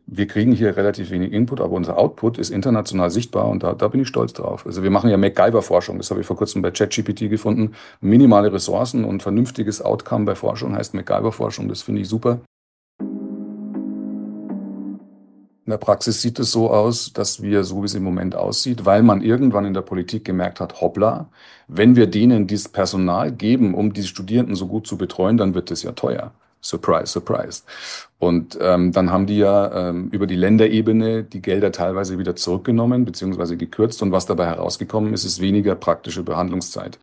wir kriegen hier relativ wenig Input, aber unser Output ist international sichtbar und da bin ich stolz drauf. Also wir machen ja MacGyver-Forschung, das habe ich vor kurzem bei ChatGPT gefunden. Minimale Ressourcen und vernünftiges Outcome bei Forschung heißt MacGyver-Forschung, das finde ich super. In der Praxis sieht es so aus, dass wir, so wie es im Moment aussieht, weil man irgendwann in der Politik gemerkt hat, hoppla, wenn wir denen dieses Personal geben, um die Studierenden so gut zu betreuen, dann wird es ja teuer. Surprise, surprise. Und dann haben die ja über die Länderebene die Gelder teilweise wieder zurückgenommen bzw. gekürzt. Und was dabei herausgekommen ist, ist weniger praktische Behandlungszeit.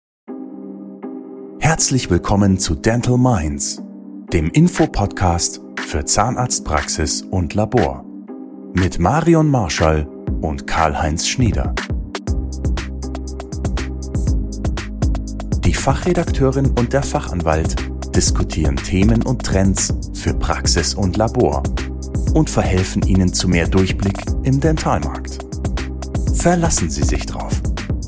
Herzlich willkommen zu Dental Minds, dem Infopodcast für Zahnarztpraxis und Labor. Mit Marion Marschall und Karl-Heinz Schnieder. Die Fachredakteurin und der Fachanwalt diskutieren Themen und Trends für Praxis und Labor und verhelfen Ihnen zu mehr Durchblick im Dentalmarkt. Verlassen Sie sich drauf.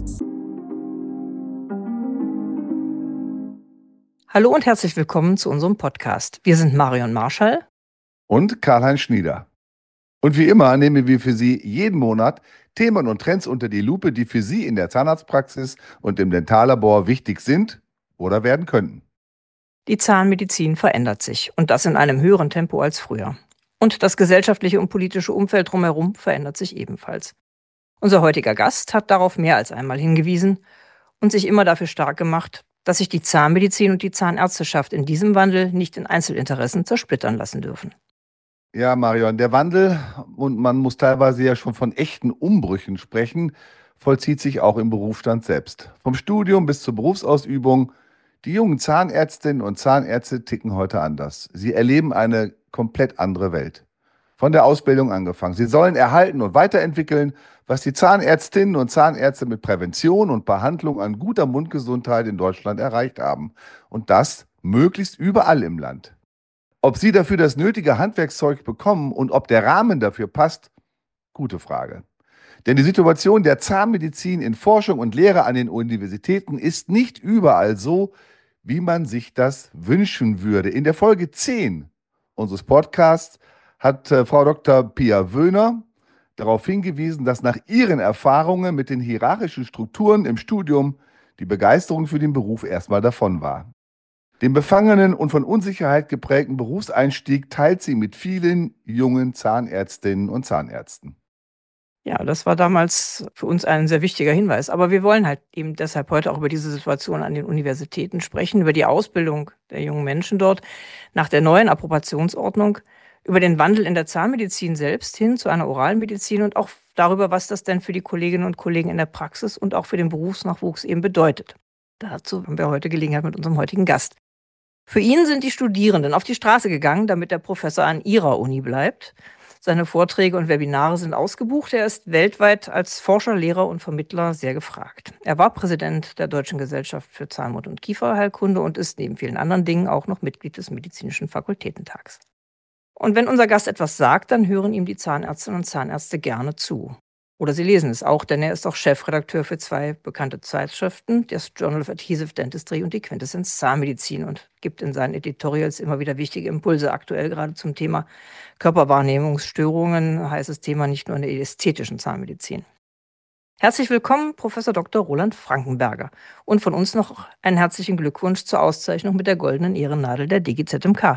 Hallo und herzlich willkommen zu unserem Podcast. Wir sind Marion Marschall und Karl-Heinz Schnieder. Und wie immer nehmen wir für Sie jeden Monat Themen und Trends unter die Lupe, die für Sie in der Zahnarztpraxis und im Dentallabor wichtig sind oder werden könnten. Die Zahnmedizin verändert sich und das in einem höheren Tempo als früher. Und das gesellschaftliche und politische Umfeld drumherum verändert sich ebenfalls. Unser heutiger Gast hat darauf mehr als einmal hingewiesen und sich immer dafür stark gemacht, dass sich die Zahnmedizin und die Zahnärzteschaft in diesem Wandel nicht in Einzelinteressen zersplittern lassen dürfen. Ja, Marion, der Wandel, und man muss teilweise ja schon von echten Umbrüchen sprechen, vollzieht sich auch im Berufsstand selbst. Vom Studium bis zur Berufsausübung. Die jungen Zahnärztinnen und Zahnärzte ticken heute anders. Sie erleben eine komplett andere Welt. Von der Ausbildung angefangen. Sie sollen erhalten und weiterentwickeln, was die Zahnärztinnen und Zahnärzte mit Prävention und Behandlung an guter Mundgesundheit in Deutschland erreicht haben. Und das möglichst überall im Land. Ob sie dafür das nötige Handwerkszeug bekommen und ob der Rahmen dafür passt, gute Frage. Denn die Situation der Zahnmedizin in Forschung und Lehre an den Universitäten ist nicht überall so, wie man sich das wünschen würde. In der Folge 10 unseres Podcasts hat Frau Dr. Pia Wöhner darauf hingewiesen, dass nach ihren Erfahrungen mit den hierarchischen Strukturen im Studium die Begeisterung für den Beruf erstmal davon war. Den befangenen und von Unsicherheit geprägten Berufseinstieg teilt sie mit vielen jungen Zahnärztinnen und Zahnärzten. Ja, das war damals für uns ein sehr wichtiger Hinweis. Aber wir wollen halt eben deshalb heute auch über diese Situation an den Universitäten sprechen, über die Ausbildung der jungen Menschen dort, nach der neuen Approbationsordnung, über den Wandel in der Zahnmedizin selbst hin zu einer Oralmedizin und auch darüber, was das denn für die Kolleginnen und Kollegen in der Praxis und auch für den Berufsnachwuchs eben bedeutet. Dazu haben wir heute Gelegenheit mit unserem heutigen Gast. Für ihn sind die Studierenden auf die Straße gegangen, damit der Professor an ihrer Uni bleibt. Seine Vorträge und Webinare sind ausgebucht. Er ist weltweit als Forscher, Lehrer und Vermittler sehr gefragt. Er war Präsident der Deutschen Gesellschaft für Zahnmund- und Kieferheilkunde und ist neben vielen anderen Dingen auch noch Mitglied des Medizinischen Fakultätentags. Und wenn unser Gast etwas sagt, dann hören ihm die Zahnärztinnen und Zahnärzte gerne zu. Oder sie lesen es auch, denn er ist auch Chefredakteur für 2 bekannte Zeitschriften, das Journal of Adhesive Dentistry und die Quintessenz Zahnmedizin, und gibt in seinen Editorials immer wieder wichtige Impulse, aktuell gerade zum Thema Körperwahrnehmungsstörungen, heißes Thema nicht nur in der ästhetischen Zahnmedizin. Herzlich willkommen, Professor Dr. Roland Frankenberger. Und von uns noch einen herzlichen Glückwunsch zur Auszeichnung mit der goldenen Ehrennadel der DGZMK.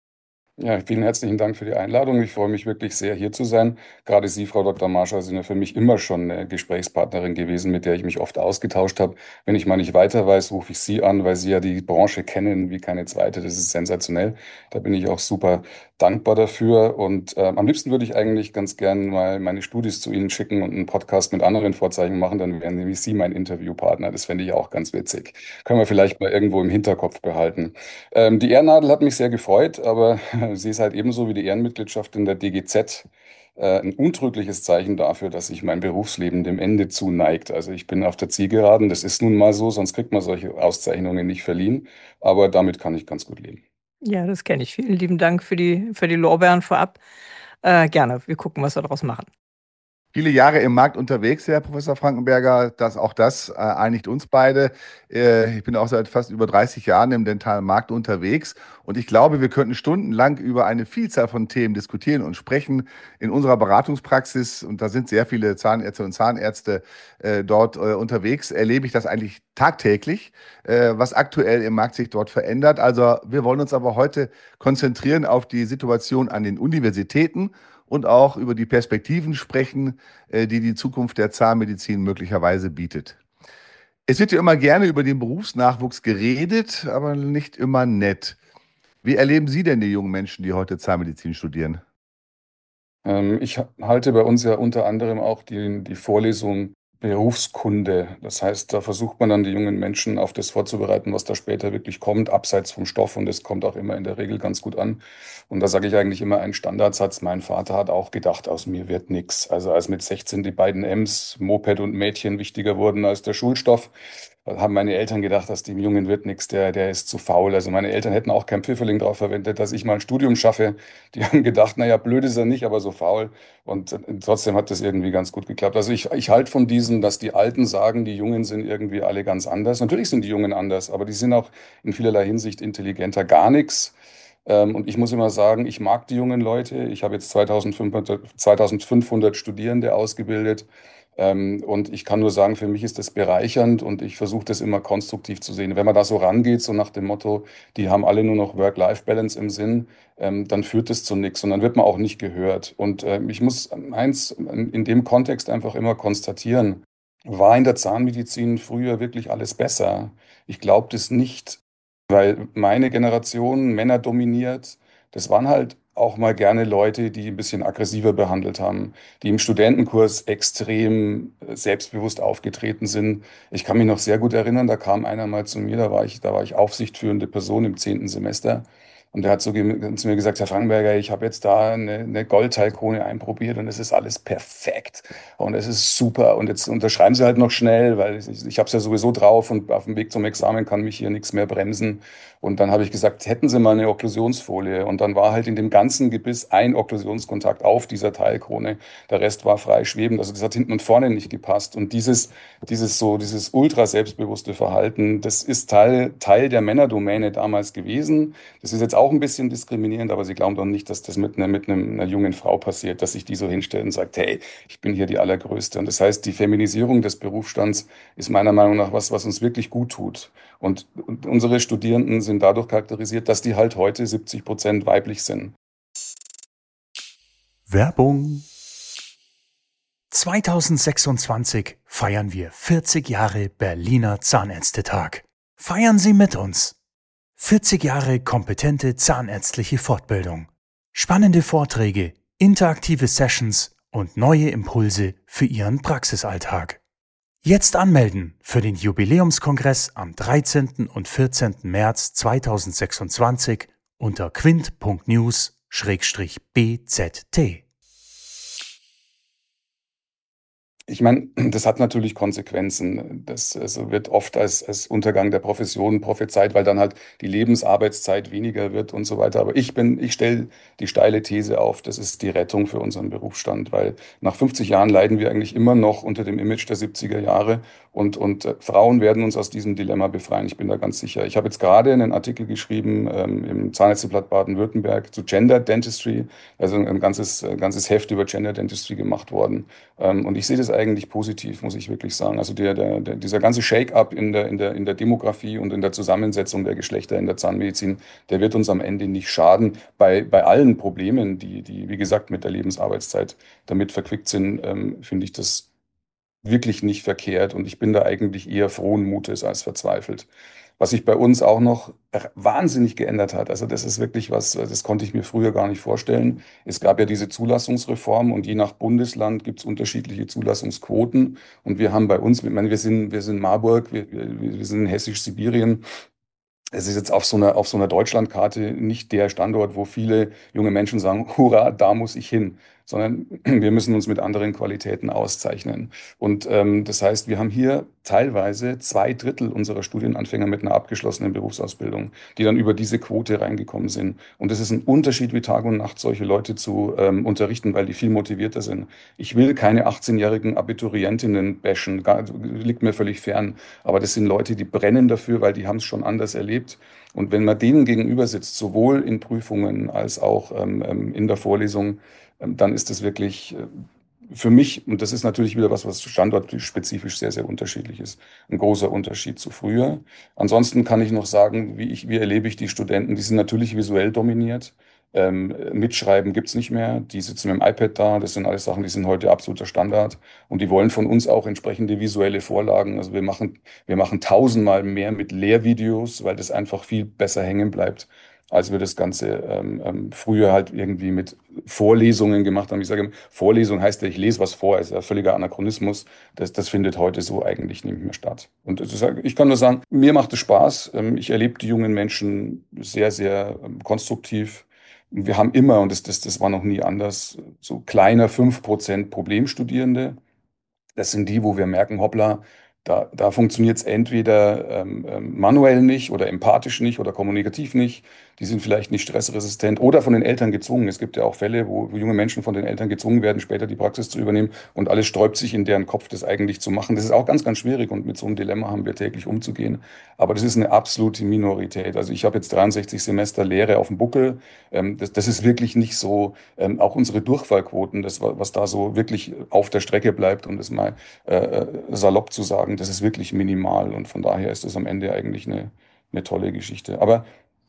Ja, vielen herzlichen Dank für die Einladung. Ich freue mich wirklich sehr, hier zu sein. Gerade Sie, Frau Dr. Marschall, sind ja für mich immer schon eine Gesprächspartnerin gewesen, mit der ich mich oft ausgetauscht habe. Wenn ich mal nicht weiter weiß, rufe ich Sie an, weil Sie ja die Branche kennen wie keine zweite. Das ist sensationell. Da bin ich auch super dankbar dafür. Und am liebsten würde ich eigentlich ganz gern mal meine Studis zu Ihnen schicken und einen Podcast mit anderen Vorzeichen machen. Dann wären nämlich Sie mein Interviewpartner. Das fände ich auch ganz witzig. Können wir vielleicht mal irgendwo im Hinterkopf behalten. Die Ehrennadel hat mich sehr gefreut, aber sie ist halt ebenso wie die Ehrenmitgliedschaft in der DGZ ein untrügliches Zeichen dafür, dass sich mein Berufsleben dem Ende zuneigt. Also ich bin auf der Zielgeraden, das ist nun mal so, sonst kriegt man solche Auszeichnungen nicht verliehen, aber damit kann ich ganz gut leben. Ja, das kenne ich. Vielen lieben Dank für die Lorbeeren vorab. Gerne, wir gucken, was wir daraus machen. Viele Jahre im Markt unterwegs, Herr Professor Frankenberger, auch das einigt uns beide. Ich bin auch seit fast über 30 Jahren im dentalen Markt unterwegs und ich glaube, wir könnten stundenlang über eine Vielzahl von Themen diskutieren und sprechen. In unserer Beratungspraxis, und da sind sehr viele Zahnärzte und Zahnärzte dort unterwegs, erlebe ich das eigentlich tagtäglich, was aktuell im Markt sich dort verändert. Also wir wollen uns aber heute konzentrieren auf die Situation an den Universitäten und auch über die Perspektiven sprechen, die die Zukunft der Zahnmedizin möglicherweise bietet. Es wird ja immer gerne über den Berufsnachwuchs geredet, aber nicht immer nett. Wie erleben Sie denn die jungen Menschen, die heute Zahnmedizin studieren? Ich halte bei uns ja unter anderem auch die Vorlesung Berufskunde. Das heißt, da versucht man dann die jungen Menschen auf das vorzubereiten, was da später wirklich kommt, abseits vom Stoff. Und das kommt auch immer in der Regel ganz gut an. Und da sage ich eigentlich immer einen Standardsatz. Mein Vater hat auch gedacht, aus mir wird nix. Also als mit 16 die beiden M's, Moped und Mädchen, wichtiger wurden als der Schulstoff, haben meine Eltern gedacht, dass dem Jungen wird nichts, der ist zu faul. Also meine Eltern hätten auch kein Pfifferling drauf verwendet, dass ich mal ein Studium schaffe. Die haben gedacht, naja, blöd ist er nicht, aber so faul. Und trotzdem hat das irgendwie ganz gut geklappt. Also ich halte von diesen, dass die Alten sagen, die Jungen sind irgendwie alle ganz anders. Natürlich sind die Jungen anders, aber die sind auch in vielerlei Hinsicht intelligenter. Gar nichts. Und ich muss immer sagen, ich mag die jungen Leute. Ich habe jetzt 2500 Studierende ausgebildet. Und ich kann nur sagen, für mich ist das bereichernd und ich versuche das immer konstruktiv zu sehen. Wenn man da so rangeht, so nach dem Motto, die haben alle nur noch Work-Life-Balance im Sinn, dann führt das zu nichts und dann wird man auch nicht gehört. Und ich muss eins in dem Kontext einfach immer konstatieren, war in der Zahnmedizin früher wirklich alles besser? Ich glaube das nicht, weil meine Generation, Männer dominiert, das waren halt auch mal gerne Leute, die ein bisschen aggressiver behandelt haben, die im Studentenkurs extrem selbstbewusst aufgetreten sind. Ich kann mich noch sehr gut erinnern, da kam einer mal zu mir, da war ich aufsichtführende Person im 10. Semester. Und der hat so zu mir gesagt, Herr Frankenberger, ich habe jetzt da eine Goldteilkrone einprobiert und es ist alles perfekt und es ist super. Und jetzt unterschreiben Sie halt noch schnell, weil ich habe es ja sowieso drauf und auf dem Weg zum Examen kann mich hier nichts mehr bremsen. Und dann habe ich gesagt, hätten Sie mal eine Okklusionsfolie. Und dann war halt in dem ganzen Gebiss ein Okklusionskontakt auf dieser Teilkrone. Der Rest war frei schwebend. Also das hat hinten und vorne nicht gepasst. Und dieses ultra selbstbewusste Verhalten, das ist Teil der Männerdomäne damals gewesen. Das ist jetzt auch ein bisschen diskriminierend, aber Sie glauben doch nicht, dass das einer jungen Frau passiert, dass sich die so hinstellt und sagt, hey, ich bin hier die Allergrößte. Und das heißt, die Feminisierung des Berufsstands ist meiner Meinung nach was uns wirklich gut tut. Und unsere Studierenden sind dadurch charakterisiert, dass die halt heute 70% weiblich sind. Werbung. 2026 feiern wir 40 Jahre Berliner Zahnärztetag. Feiern Sie mit uns. 40 Jahre kompetente zahnärztliche Fortbildung. Spannende Vorträge, interaktive Sessions und neue Impulse für Ihren Praxisalltag. Jetzt anmelden für den Jubiläumskongress am 13. und 14. März 2026 unter quint.news/BZT. Ich meine, das hat natürlich Konsequenzen. Das also wird oft als Untergang der Profession prophezeit, weil dann halt die Lebensarbeitszeit weniger wird und so weiter. Aber ich stelle die steile These auf, das ist die Rettung für unseren Berufsstand, weil nach 50 Jahren leiden wir eigentlich immer noch unter dem Image der 70er Jahre und Frauen werden uns aus diesem Dilemma befreien. Ich bin da ganz sicher. Ich habe jetzt gerade einen Artikel geschrieben im Zahnärzteblatt Baden-Württemberg zu Gender Dentistry, also ein ganzes Heft über Gender Dentistry gemacht worden. Und ich sehe das eigentlich positiv, muss ich wirklich sagen. Also dieser ganze Shake-up in der Demografie und in der Zusammensetzung der Geschlechter in der Zahnmedizin, der wird uns am Ende nicht schaden. Bei allen Problemen, die, wie gesagt, mit der Lebensarbeitszeit damit verquickt sind, finde ich das wirklich nicht verkehrt. Und ich bin da eigentlich eher frohen Mutes als verzweifelt. Was sich bei uns auch noch wahnsinnig geändert hat, also das ist wirklich was, das konnte ich mir früher gar nicht vorstellen. Es gab ja diese Zulassungsreform und je nach Bundesland gibt es unterschiedliche Zulassungsquoten. Und wir haben bei uns, ich meine, wir sind Marburg, wir sind in Hessisch-Sibirien. Es ist jetzt auf so einer Deutschlandkarte nicht der Standort, wo viele junge Menschen sagen, hurra, da muss ich hin. sondern wir müssen uns mit anderen Qualitäten auszeichnen. Und das heißt, wir haben hier teilweise 2 Drittel unserer Studienanfänger mit einer abgeschlossenen Berufsausbildung, die dann über diese Quote reingekommen sind. Und es ist ein Unterschied wie Tag und Nacht, solche Leute zu unterrichten, weil die viel motivierter sind. Ich will keine 18-jährigen Abiturientinnen bashen, liegt mir völlig fern. Aber das sind Leute, die brennen dafür, weil die haben es schon anders erlebt. Und wenn man denen gegenüber sitzt, sowohl in Prüfungen als auch in der Vorlesung, dann ist das wirklich für mich, und das ist natürlich wieder was standortspezifisch sehr, sehr unterschiedlich ist, ein großer Unterschied zu früher. Ansonsten kann ich noch sagen, wie erlebe ich die Studenten? Die sind natürlich visuell dominiert. Mitschreiben gibt's nicht mehr. Die sitzen mit dem iPad da. Das sind alles Sachen, die sind heute absoluter Standard. Und die wollen von uns auch entsprechende visuelle Vorlagen. Also wir machen tausendmal mehr mit Lehrvideos, weil das einfach viel besser hängen bleibt, als wir das Ganze früher halt irgendwie mit Vorlesungen gemacht haben. Ich sage, Vorlesung heißt ja, ich lese was vor, ist ja völliger Anachronismus. Das findet heute so eigentlich nicht mehr statt. Und ich kann nur sagen, mir macht es Spaß. Ich erlebe die jungen Menschen sehr, sehr konstruktiv. Wir haben immer, und das war noch nie anders, so kleiner 5% Problemstudierende. Das sind die, wo wir merken, hoppla, da funktioniert es entweder manuell nicht oder empathisch nicht oder kommunikativ nicht. Die sind vielleicht nicht stressresistent oder von den Eltern gezwungen. Es gibt ja auch Fälle, wo junge Menschen von den Eltern gezwungen werden, später die Praxis zu übernehmen und alles sträubt sich in deren Kopf, das eigentlich zu machen. Das ist auch ganz, ganz schwierig und mit so einem Dilemma haben wir täglich umzugehen. Aber das ist eine absolute Minorität. Also ich habe jetzt 63 Semester Lehre auf dem Buckel. Das ist wirklich nicht so. Auch unsere Durchfallquoten, das, was da so wirklich auf der Strecke bleibt, um das mal salopp zu sagen, das ist wirklich minimal und von daher ist das am Ende eigentlich eine tolle Geschichte. Aber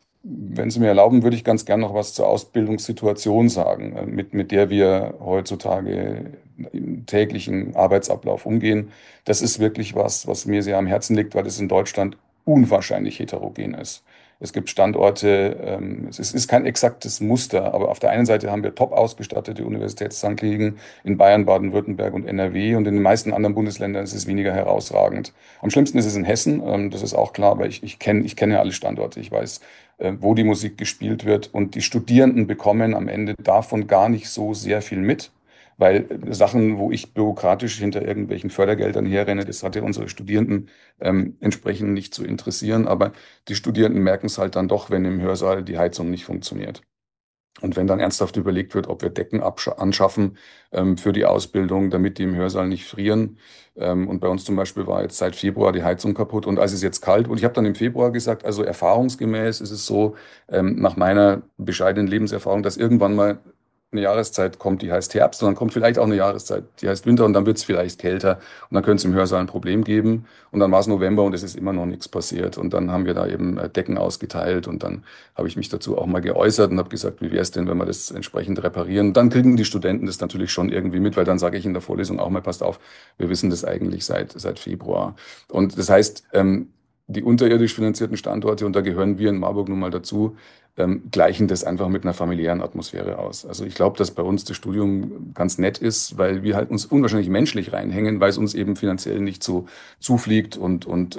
wenn Sie mir erlauben, würde ich ganz gern noch was zur Ausbildungssituation sagen, mit der wir heutzutage im täglichen Arbeitsablauf umgehen. Das ist wirklich was mir sehr am Herzen liegt, weil es in Deutschland unwahrscheinlich heterogen ist. Es gibt Standorte, es ist kein exaktes Muster, aber auf der einen Seite haben wir top ausgestattete Universitätskliniken in Bayern, Baden-Württemberg und NRW und in den meisten anderen Bundesländern ist es weniger herausragend. Am schlimmsten ist es in Hessen, das ist auch klar, weil ich kenne alle Standorte, ich weiß, wo die Musik gespielt wird und die Studierenden bekommen am Ende davon gar nicht so sehr viel mit. Weil Sachen, wo ich bürokratisch hinter irgendwelchen Fördergeldern herrenne, das hat ja unsere Studierenden entsprechend nicht zu interessieren. Aber die Studierenden merken es halt dann doch, wenn im Hörsaal die Heizung nicht funktioniert. Und wenn dann ernsthaft überlegt wird, ob wir Decken anschaffen für die Ausbildung, damit die im Hörsaal nicht frieren. Und bei uns zum Beispiel war jetzt seit Februar die Heizung kaputt und als es jetzt kalt wurde, ich habe dann im Februar gesagt, also erfahrungsgemäß ist es so, nach meiner bescheidenen Lebenserfahrung, dass irgendwann mal eine Jahreszeit kommt, die heißt Herbst und dann kommt vielleicht auch eine Jahreszeit, die heißt Winter und dann wird es vielleicht kälter und dann könnte es im Hörsaal ein Problem geben und dann war es November und es ist immer noch nichts passiert und dann haben wir da eben Decken ausgeteilt und dann habe ich mich dazu auch mal geäußert und habe gesagt, wie wäre es denn, wenn wir das entsprechend reparieren? Dann kriegen die Studenten das natürlich schon irgendwie mit, weil dann sage ich in der Vorlesung auch mal, passt auf, wir wissen das eigentlich seit Februar. Und das heißt, die unterirdisch finanzierten Standorte, und da gehören wir in Marburg nun mal dazu, gleichen das einfach mit einer familiären Atmosphäre aus. Also ich glaube, dass bei uns das Studium ganz nett ist, weil wir halt uns unwahrscheinlich menschlich reinhängen, weil es uns eben finanziell nicht so zufliegt und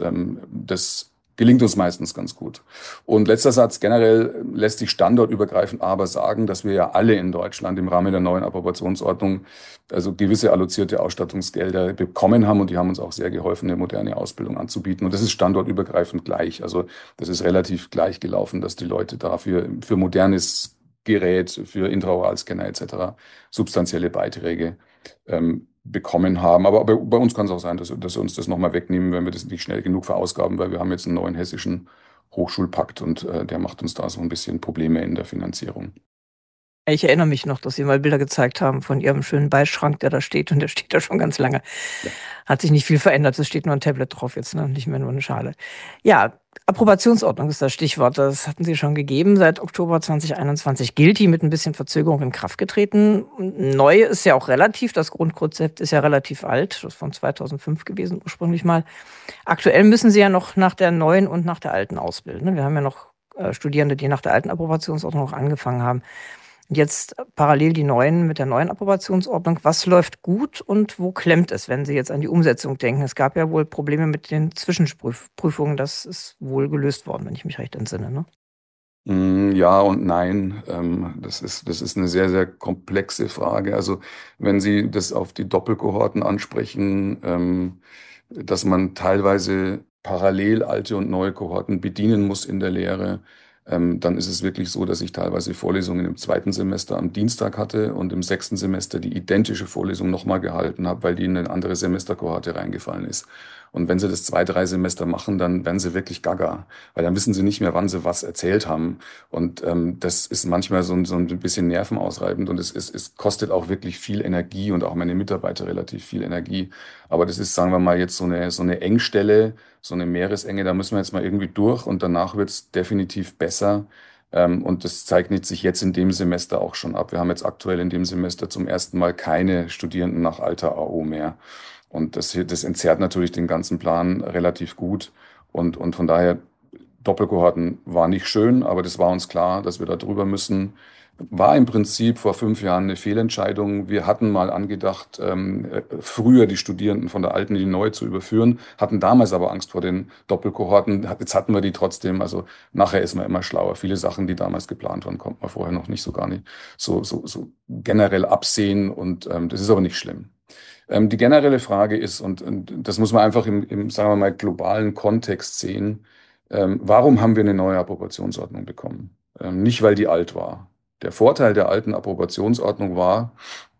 das gelingt uns meistens ganz gut. Und letzter Satz, generell lässt sich standortübergreifend aber sagen, dass wir ja alle in Deutschland im Rahmen der neuen Approbationsordnung also gewisse allozierte Ausstattungsgelder bekommen haben und die haben uns auch sehr geholfen, eine moderne Ausbildung anzubieten. Und das ist standortübergreifend gleich. Also das ist relativ gleich gelaufen, dass die Leute dafür für modernes Gerät, für Intraoralscanner etc. substanzielle Beiträge bekommen haben. Aber bei uns kann es auch sein, dass sie uns das nochmal wegnehmen, wenn wir das nicht schnell genug verausgaben, weil wir haben jetzt einen neuen hessischen Hochschulpakt und der macht uns da so ein bisschen Probleme in der Finanzierung. Ich erinnere mich noch, dass Sie mal Bilder gezeigt haben von Ihrem schönen Beischrank, der da steht und der steht da schon ganz lange. Ja. Hat sich nicht viel verändert, es steht nur ein Tablet drauf jetzt, ne? Nicht mehr nur eine Schale. Ja, Approbationsordnung ist das Stichwort, das hatten Sie schon gegeben. Seit Oktober 2021 gilt die mit ein bisschen Verzögerung in Kraft getreten. Neu ist ja auch relativ, das Grundkonzept ist ja relativ alt, das ist von 2005 gewesen ursprünglich mal. Aktuell müssen Sie ja noch nach der neuen und nach der alten ausbilden, ne? Wir haben ja noch Studierende, die nach der alten Approbationsordnung noch angefangen haben. Jetzt parallel die neuen mit der neuen Approbationsordnung. Was läuft gut und wo klemmt es, wenn Sie jetzt an die Umsetzung denken? Es gab ja wohl Probleme mit den Zwischenprüfungen. Das ist wohl gelöst worden, wenn ich mich recht entsinne, ne? Ja und nein. Das ist eine sehr, sehr komplexe Frage. Also wenn Sie das auf die Doppelkohorten ansprechen, dass man teilweise parallel alte und neue Kohorten bedienen muss in der Lehre, dann ist es wirklich so, dass ich teilweise Vorlesungen im zweiten Semester am Dienstag hatte und im sechsten Semester die identische Vorlesung nochmal gehalten habe, weil die in eine andere Semesterkohorte reingefallen ist. Und wenn Sie das zwei, drei Semester machen, dann werden Sie wirklich gaga, weil dann wissen Sie nicht mehr, wann Sie was erzählt haben. Und das ist manchmal so ein bisschen nervenausreibend und es kostet auch wirklich viel Energie und auch meine Mitarbeiter relativ viel Energie. Aber das ist, sagen wir mal, jetzt so eine Engstelle, so eine Meeresenge, da müssen wir jetzt mal irgendwie durch und danach wird es definitiv besser. Und das zeichnet sich jetzt in dem Semester auch schon ab. Wir haben jetzt aktuell in dem Semester zum ersten Mal keine Studierenden nach alter AO mehr. Und das entzerrt natürlich den ganzen Plan relativ gut. Und von daher Doppelkohorten war nicht schön, aber das war uns klar, dass wir da drüber müssen. War im Prinzip vor 5 Jahren eine Fehlentscheidung. Wir hatten mal angedacht, früher die Studierenden von der alten in die neue zu überführen, hatten damals aber Angst vor den Doppelkohorten. Jetzt hatten wir die trotzdem. Also nachher ist man immer schlauer. Viele Sachen, die damals geplant waren, konnte man vorher noch nicht so gar nicht so generell absehen. Und das ist aber nicht schlimm. Die generelle Frage ist, und das muss man einfach im, sagen wir mal, globalen Kontext sehen, warum haben wir eine neue Approbationsordnung bekommen? Nicht, weil die alt war. Der Vorteil der alten Approbationsordnung war,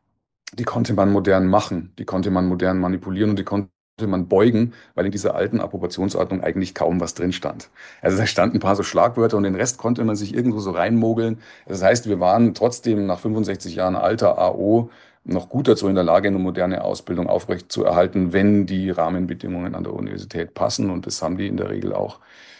die konnte man modern machen, die konnte man modern manipulieren und die konnte man beugen, weil in dieser alten Approbationsordnung eigentlich kaum was drin stand. Also da standen ein paar so Schlagwörter und den Rest konnte man sich irgendwo so reinmogeln. Das heißt, wir waren trotzdem nach 65 Jahren alter AO noch gut dazu in der Lage, eine moderne Ausbildung aufrechtzuerhalten, wenn die Rahmenbedingungen an der Universität passen. Und das haben die in der Regel auch.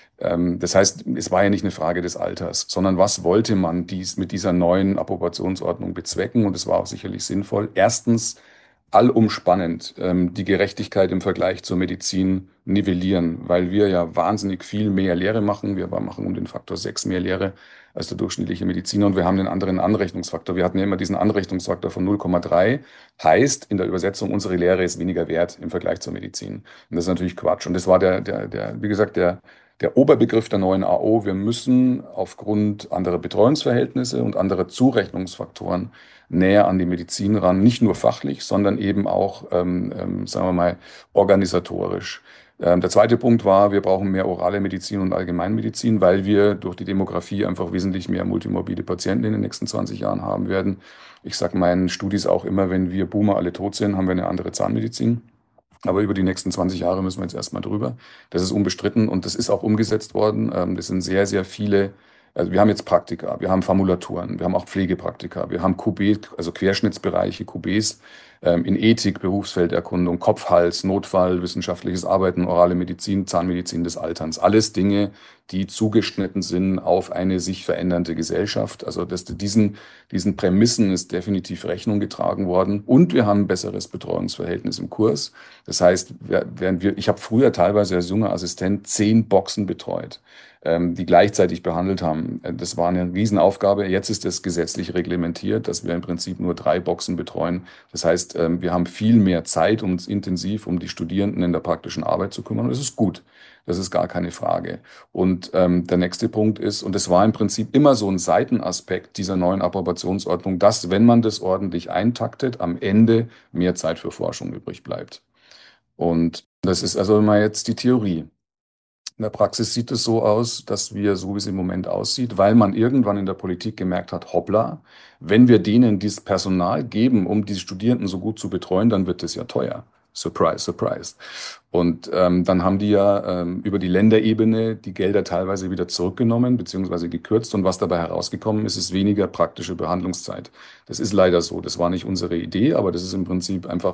Das heißt, es war ja nicht eine Frage des Alters, sondern was wollte man mit dieser neuen Approbationsordnung bezwecken? Und es war auch sicherlich sinnvoll. Erstens, allumspannend die Gerechtigkeit im Vergleich zur Medizin nivellieren, weil wir ja wahnsinnig viel mehr Lehre machen. Wir machen um den Faktor 6 mehr Lehre als der durchschnittliche Mediziner und wir haben den anderen Anrechnungsfaktor. Wir hatten ja immer diesen Anrechnungsfaktor von 0,3. Heißt in der Übersetzung, unsere Lehre ist weniger wert im Vergleich zur Medizin. Und das ist natürlich Quatsch. Und das war wie gesagt, der Oberbegriff der neuen AO. Wir müssen aufgrund anderer Betreuungsverhältnisse und anderer Zurechnungsfaktoren näher an die Medizin ran, nicht nur fachlich, sondern eben auch, sagen wir mal, organisatorisch. Der zweite Punkt war, wir brauchen mehr orale Medizin und Allgemeinmedizin, weil wir durch die Demografie einfach wesentlich mehr multimorbide Patienten in den nächsten 20 Jahren haben werden. Ich sage meinen Studis auch immer, wenn wir Boomer alle tot sind, haben wir eine andere Zahnmedizin. Aber über die nächsten 20 Jahre müssen wir jetzt erstmal drüber. Das ist unbestritten und das ist auch umgesetzt worden. Das sind sehr, sehr viele. Also wir haben jetzt Praktika, wir haben Formulaturen, wir haben auch Pflegepraktika, wir haben QB, also Querschnittsbereiche, QBs in Ethik, Berufsfelderkundung, Kopf, Hals, Notfall, wissenschaftliches Arbeiten, orale Medizin, Zahnmedizin des Alterns. Alles Dinge, die zugeschnitten sind auf eine sich verändernde Gesellschaft. Also diesen Prämissen ist definitiv Rechnung getragen worden. Und wir haben ein besseres Betreuungsverhältnis im Kurs. Das heißt, ich habe früher teilweise als junger Assistent 10 Boxen betreut, die gleichzeitig behandelt haben. Das war eine Riesenaufgabe. Jetzt ist es gesetzlich reglementiert, dass wir im Prinzip nur 3 Boxen betreuen. Das heißt, wir haben viel mehr Zeit, um uns intensiv um die Studierenden in der praktischen Arbeit zu kümmern. Und das ist gut. Das ist gar keine Frage. Und der nächste Punkt ist, und es war im Prinzip immer so ein Seitenaspekt dieser neuen Approbationsordnung, dass, wenn man das ordentlich eintaktet, am Ende mehr Zeit für Forschung übrig bleibt. Und das ist also mal jetzt die Theorie. In der Praxis sieht es so aus, dass wir, so wie es im Moment aussieht, weil man irgendwann in der Politik gemerkt hat, hoppla, wenn wir denen dieses Personal geben, um die Studierenden so gut zu betreuen, dann wird es ja teuer. Surprise, surprise. Und dann haben die ja über die Länderebene die Gelder teilweise wieder zurückgenommen beziehungsweise gekürzt. Und was dabei herausgekommen ist, ist weniger praktische Behandlungszeit. Das ist leider so. Das war nicht unsere Idee, aber das ist im Prinzip einfach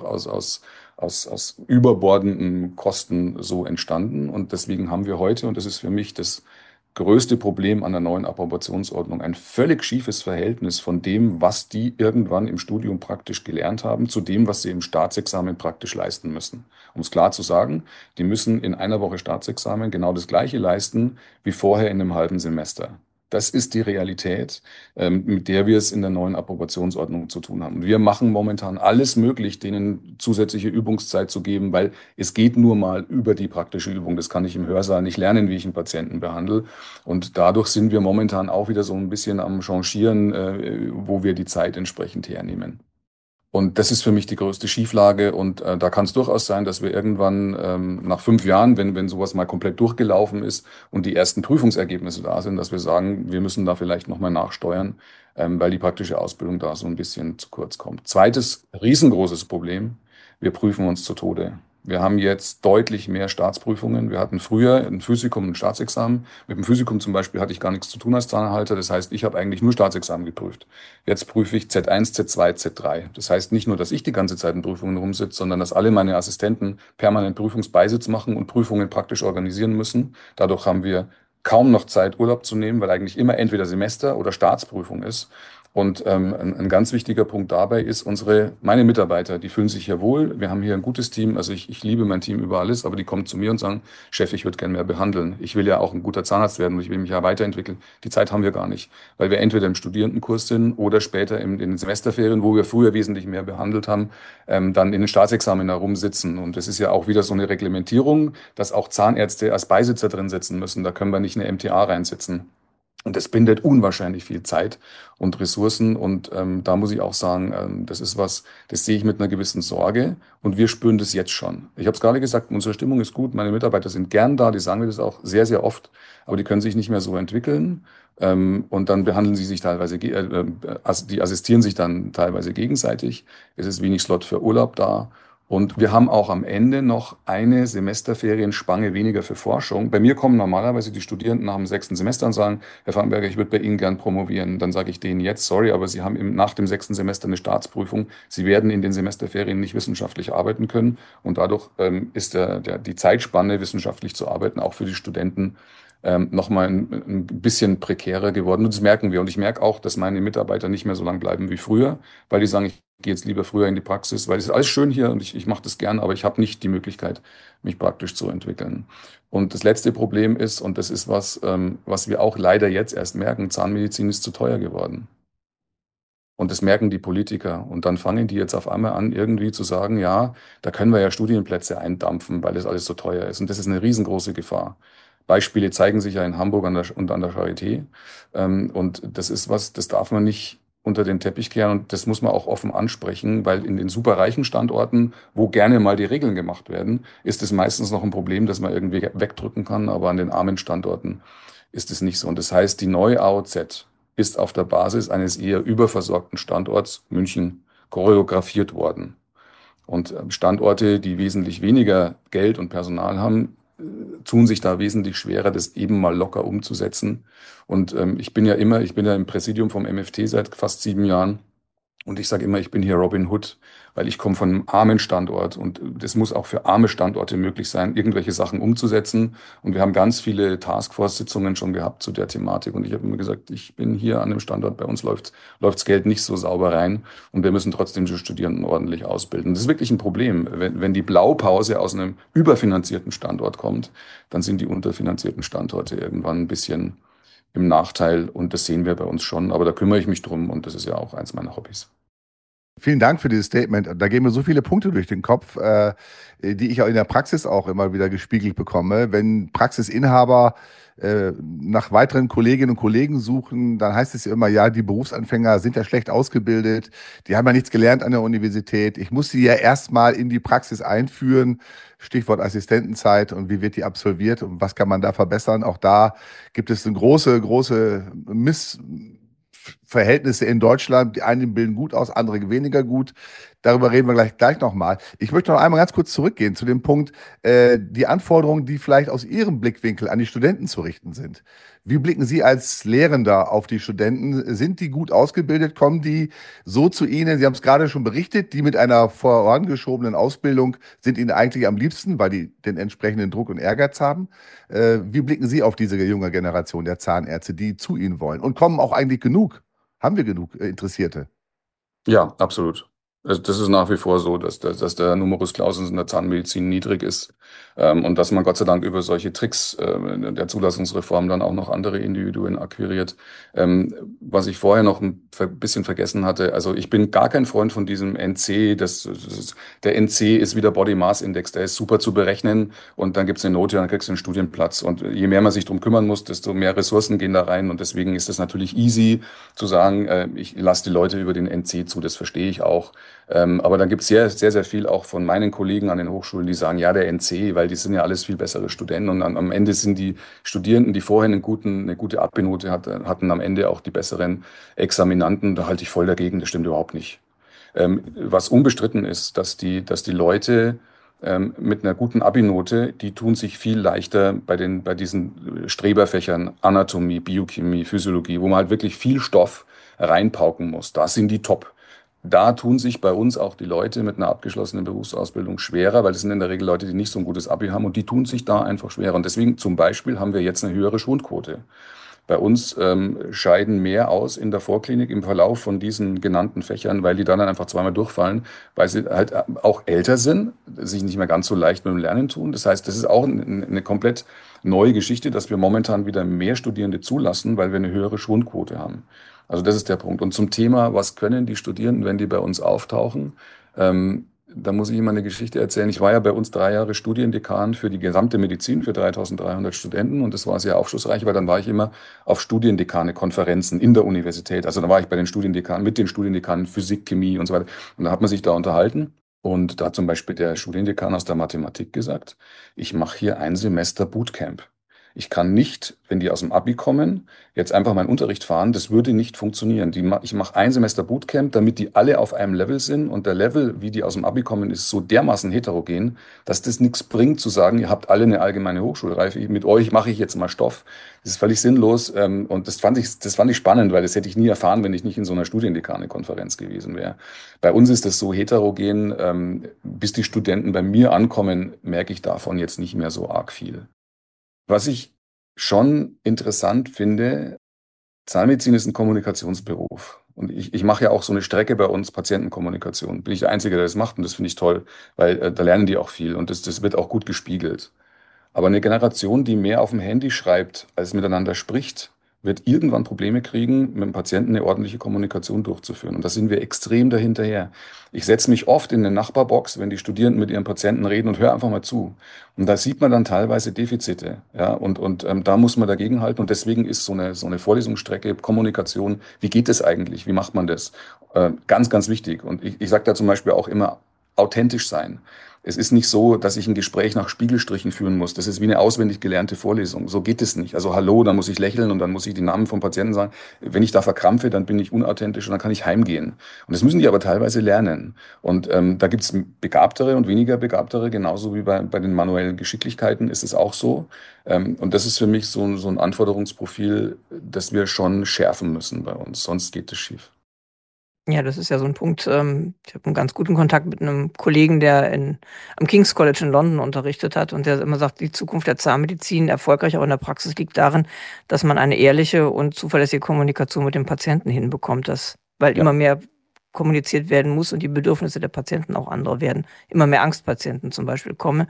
aus überbordenden Kosten so entstanden. Und deswegen haben wir heute, und das ist für mich das größte Problem an der neuen Approbationsordnung, ein völlig schiefes Verhältnis von dem, was die irgendwann im Studium praktisch gelernt haben, zu dem, was sie im Staatsexamen praktisch leisten müssen. Um es klar zu sagen, die müssen in einer Woche Staatsexamen genau das Gleiche leisten wie vorher in einem halben Semester. Das ist die Realität, mit der wir es in der neuen Approbationsordnung zu tun haben. Und wir machen momentan alles möglich, denen zusätzliche Übungszeit zu geben, weil es geht nur mal über die praktische Übung. Das kann ich im Hörsaal nicht lernen, wie ich einen Patienten behandle. Und dadurch sind wir momentan auch wieder so ein bisschen am Changieren, wo wir die Zeit entsprechend hernehmen. Und das ist für mich die größte Schieflage. Und da kann es durchaus sein, dass wir irgendwann nach 5 Jahren, wenn sowas mal komplett durchgelaufen ist und die ersten Prüfungsergebnisse da sind, dass wir sagen, wir müssen da vielleicht nochmal nachsteuern, weil die praktische Ausbildung da so ein bisschen zu kurz kommt. Zweites riesengroßes Problem, wir prüfen uns zu Tode. Wir haben jetzt deutlich mehr Staatsprüfungen. Wir hatten früher ein Physikum und ein Staatsexamen. Mit dem Physikum zum Beispiel hatte ich gar nichts zu tun als Zahnhalter. Das heißt, ich habe eigentlich nur Staatsexamen geprüft. Jetzt prüfe ich Z1, Z2, Z3. Das heißt nicht nur, dass ich die ganze Zeit in Prüfungen rumsitze, sondern dass alle meine Assistenten permanent Prüfungsbeisitz machen und Prüfungen praktisch organisieren müssen. Dadurch haben wir kaum noch Zeit, Urlaub zu nehmen, weil eigentlich immer entweder Semester- oder Staatsprüfung ist. Und ein ganz wichtiger Punkt dabei ist, meine Mitarbeiter, die fühlen sich hier wohl. Wir haben hier ein gutes Team. Also ich liebe mein Team über alles, aber die kommen zu mir und sagen, Chef, ich würde gerne mehr behandeln. Ich will ja auch ein guter Zahnarzt werden und ich will mich ja weiterentwickeln. Die Zeit haben wir gar nicht, weil wir entweder im Studierendenkurs sind oder später in den Semesterferien, wo wir früher wesentlich mehr behandelt haben, dann in den Staatsexamen herumsitzen. Und das ist ja auch wieder so eine Reglementierung, dass auch Zahnärzte als Beisitzer drin sitzen müssen. Da können wir nicht eine MTA reinsitzen. Und das bindet unwahrscheinlich viel Zeit und Ressourcen. Und da muss ich auch sagen, das ist was, das sehe ich mit einer gewissen Sorge. Und wir spüren das jetzt schon. Ich habe es gerade gesagt, unsere Stimmung ist gut. Meine Mitarbeiter sind gern da. Die sagen mir das auch sehr, sehr oft. Aber die können sich nicht mehr so entwickeln. Und dann behandeln sie sich teilweise, die assistieren sich dann teilweise gegenseitig. Es ist wenig Slot für Urlaub da. Und wir haben auch am Ende noch eine Semesterferienspange weniger für Forschung. Bei mir kommen normalerweise die Studierenden nach dem 6. Semester und sagen, Herr Fangenberger, ich würde bei Ihnen gern promovieren. Dann sage ich denen jetzt, sorry, aber Sie haben nach dem 6. Semester eine Staatsprüfung. Sie werden in den Semesterferien nicht wissenschaftlich arbeiten können. Und dadurch ist die Zeitspanne, wissenschaftlich zu arbeiten, auch für die Studenten nochmal ein bisschen prekärer geworden. Und das merken wir. Und ich merke auch, dass meine Mitarbeiter nicht mehr so lange bleiben wie früher, weil die sagen, ich gehe jetzt lieber früher in die Praxis, weil es ist alles schön hier und ich mache das gern, aber ich habe nicht die Möglichkeit, mich praktisch zu entwickeln. Und das letzte Problem ist, und das ist was, was wir auch leider jetzt erst merken, Zahnmedizin ist zu teuer geworden. Und das merken die Politiker. Und dann fangen die jetzt auf einmal an, irgendwie zu sagen, ja, da können wir ja Studienplätze eindampfen, weil das alles so teuer ist. Und das ist eine riesengroße Gefahr. Beispiele zeigen sich ja in Hamburg und an der Charité. Und das ist was, das darf man nicht unter den Teppich kehren und das muss man auch offen ansprechen, weil in den superreichen Standorten, wo gerne mal die Regeln gemacht werden, ist es meistens noch ein Problem, das man irgendwie wegdrücken kann, aber an den armen Standorten ist es nicht so. Und das heißt, die neue AOZ ist auf der Basis eines eher überversorgten Standorts München choreografiert worden. Und Standorte, die wesentlich weniger Geld und Personal haben, tun sich da wesentlich schwerer, das eben mal locker umzusetzen. Und ich bin ja im Präsidium vom MFT seit fast 7 Jahren. Und ich sage immer, ich bin hier Robin Hood, weil ich komme von einem armen Standort und das muss auch für arme Standorte möglich sein, irgendwelche Sachen umzusetzen. Und wir haben ganz viele Taskforce-Sitzungen schon gehabt zu der Thematik. Und ich habe immer gesagt, ich bin hier an dem Standort, bei uns läuft's Geld nicht so sauber rein und wir müssen trotzdem die Studierenden ordentlich ausbilden. Das ist wirklich ein Problem. Wenn die Blaupause aus einem überfinanzierten Standort kommt, dann sind die unterfinanzierten Standorte irgendwann ein bisschen im Nachteil und das sehen wir bei uns schon. Aber da kümmere ich mich drum und das ist ja auch eins meiner Hobbys. Vielen Dank für dieses Statement. Da gehen mir so viele Punkte durch den Kopf, die ich auch in der Praxis auch immer wieder gespiegelt bekomme. Wenn Praxisinhaber nach weiteren Kolleginnen und Kollegen suchen, dann heißt es ja immer, ja, die Berufsanfänger sind ja schlecht ausgebildet, die haben ja nichts gelernt an der Universität. Ich muss sie ja erstmal in die Praxis einführen. Stichwort Assistentenzeit und wie wird die absolviert und was kann man da verbessern? Auch da gibt es eine große Missverhältnisse in Deutschland. Die einen bilden gut aus, andere weniger gut. Darüber reden wir gleich nochmal. Ich möchte noch einmal ganz kurz zurückgehen zu dem Punkt, die Anforderungen, die vielleicht aus Ihrem Blickwinkel an die Studenten zu richten sind. Wie blicken Sie als Lehrender auf die Studenten? Sind die gut ausgebildet? Kommen die so zu Ihnen? Sie haben es gerade schon berichtet, die mit einer vorangeschobenen Ausbildung sind Ihnen eigentlich am liebsten, weil die den entsprechenden Druck und Ehrgeiz haben. Wie blicken Sie auf diese junge Generation der Zahnärzte, die zu Ihnen wollen? Und kommen auch eigentlich genug? Haben wir genug Interessierte? Ja, absolut. Also das ist nach wie vor so, dass der Numerus Clausus in der Zahnmedizin niedrig ist, und dass man Gott sei Dank über solche Tricks der Zulassungsreform dann auch noch andere Individuen akquiriert. Was ich vorher noch ein bisschen vergessen hatte, also ich bin gar kein Freund von diesem NC. Der NC ist wie der Body Mass Index, der ist super zu berechnen und dann gibt es eine Note und dann kriegst du einen Studienplatz. Und je mehr man sich drum kümmern muss, desto mehr Ressourcen gehen da rein und deswegen ist es natürlich easy zu sagen, ich lasse die Leute über den NC zu, das verstehe ich auch. Aber dann gibt es sehr, sehr, sehr viel auch von meinen Kollegen an den Hochschulen, die sagen, ja, der NC, weil die sind ja alles viel bessere Studenten und am Ende sind die Studierenden, die vorher eine gute Abi-Note hatten am Ende auch die besseren Examinanten. Da halte ich voll dagegen, das stimmt überhaupt nicht. Was unbestritten ist, dass die Leute mit einer guten Abi-Note, die tun sich viel leichter bei diesen Streberfächern Anatomie, Biochemie, Physiologie, wo man halt wirklich viel Stoff reinpauken muss. Da sind die top. Da tun sich bei uns auch die Leute mit einer abgeschlossenen Berufsausbildung schwerer, weil das sind in der Regel Leute, die nicht so ein gutes Abi haben und die tun sich da einfach schwerer. Und deswegen zum Beispiel haben wir jetzt eine höhere Schwundquote. Bei uns scheiden mehr aus in der Vorklinik im Verlauf von diesen genannten Fächern, weil die dann einfach zweimal durchfallen, weil sie halt auch älter sind, sich nicht mehr ganz so leicht mit dem Lernen tun. Das heißt, das ist auch eine komplett neue Geschichte, dass wir momentan wieder mehr Studierende zulassen, weil wir eine höhere Schwundquote haben. Also das ist der Punkt. Und zum Thema, was können die Studierenden, wenn die bei uns auftauchen? Da muss ich Ihnen mal eine Geschichte erzählen. Ich war ja bei uns 3 Jahre Studiendekan für die gesamte Medizin, für 3300 Studenten. Und das war sehr aufschlussreich, weil dann war ich immer auf Studiendekane-Konferenzen in der Universität. Also da war ich bei den Studiendekanen, mit den Studiendekanen Physik, Chemie und so weiter. Und da hat man sich da unterhalten. Und da hat zum Beispiel der Studiendekan aus der Mathematik gesagt, ich mache hier ein Semester Bootcamp. Ich kann nicht, wenn die aus dem Abi kommen, jetzt einfach meinen Unterricht fahren. Das würde nicht funktionieren. Ich mache ein Semester Bootcamp, damit die alle auf einem Level sind. Und der Level, wie die aus dem Abi kommen, ist so dermaßen heterogen, dass das nichts bringt zu sagen, ihr habt alle eine allgemeine Hochschulreife. Mit euch mache ich jetzt mal Stoff. Das ist völlig sinnlos. Und das fand ich spannend, weil das hätte ich nie erfahren, wenn ich nicht in so einer Studiendekane-Konferenz gewesen wäre. Bei uns ist das so heterogen. Bis die Studenten bei mir ankommen, merke ich davon jetzt nicht mehr so arg viel. Was ich schon interessant finde, Zahnmedizin ist ein Kommunikationsberuf. Und ich mache ja auch so eine Strecke bei uns, Patientenkommunikation. Bin ich der Einzige, der das macht und das finde ich toll, weil da lernen die auch viel und das wird auch gut gespiegelt. Aber eine Generation, die mehr auf dem Handy schreibt, als miteinander spricht, wird irgendwann Probleme kriegen, mit dem Patienten eine ordentliche Kommunikation durchzuführen. Und da sind wir extrem dahinterher. Ich setze mich oft in eine Nachbarbox, wenn die Studierenden mit ihren Patienten reden und höre einfach mal zu. Und da sieht man dann teilweise Defizite. Ja, und da muss man dagegenhalten. Und deswegen ist so eine Vorlesungsstrecke, Kommunikation, wie geht es eigentlich? Wie macht man das? Ganz, ganz wichtig. Und ich sage da zum Beispiel auch immer, authentisch sein. Es ist nicht so, dass ich ein Gespräch nach Spiegelstrichen führen muss. Das ist wie eine auswendig gelernte Vorlesung. So geht es nicht. Also hallo, dann muss ich lächeln und dann muss ich die Namen vom Patienten sagen. Wenn ich da verkrampfe, dann bin ich unauthentisch und dann kann ich heimgehen. Und das müssen die aber teilweise lernen. Und da gibt's begabtere und weniger begabtere, genauso wie bei den manuellen Geschicklichkeiten ist es auch so. Und das ist für mich so ein Anforderungsprofil, das wir schon schärfen müssen bei uns. Sonst geht es schief. Ja, das ist ja so ein Punkt. Ich habe einen ganz guten Kontakt mit einem Kollegen, der am King's College in London unterrichtet hat und der immer sagt, die Zukunft der Zahnmedizin, erfolgreich auch in der Praxis, liegt darin, dass man eine ehrliche und zuverlässige Kommunikation mit dem Patienten hinbekommt, weil Ja. immer mehr kommuniziert werden muss und die Bedürfnisse der Patienten auch andere werden. Immer mehr Angstpatienten zum Beispiel kommen,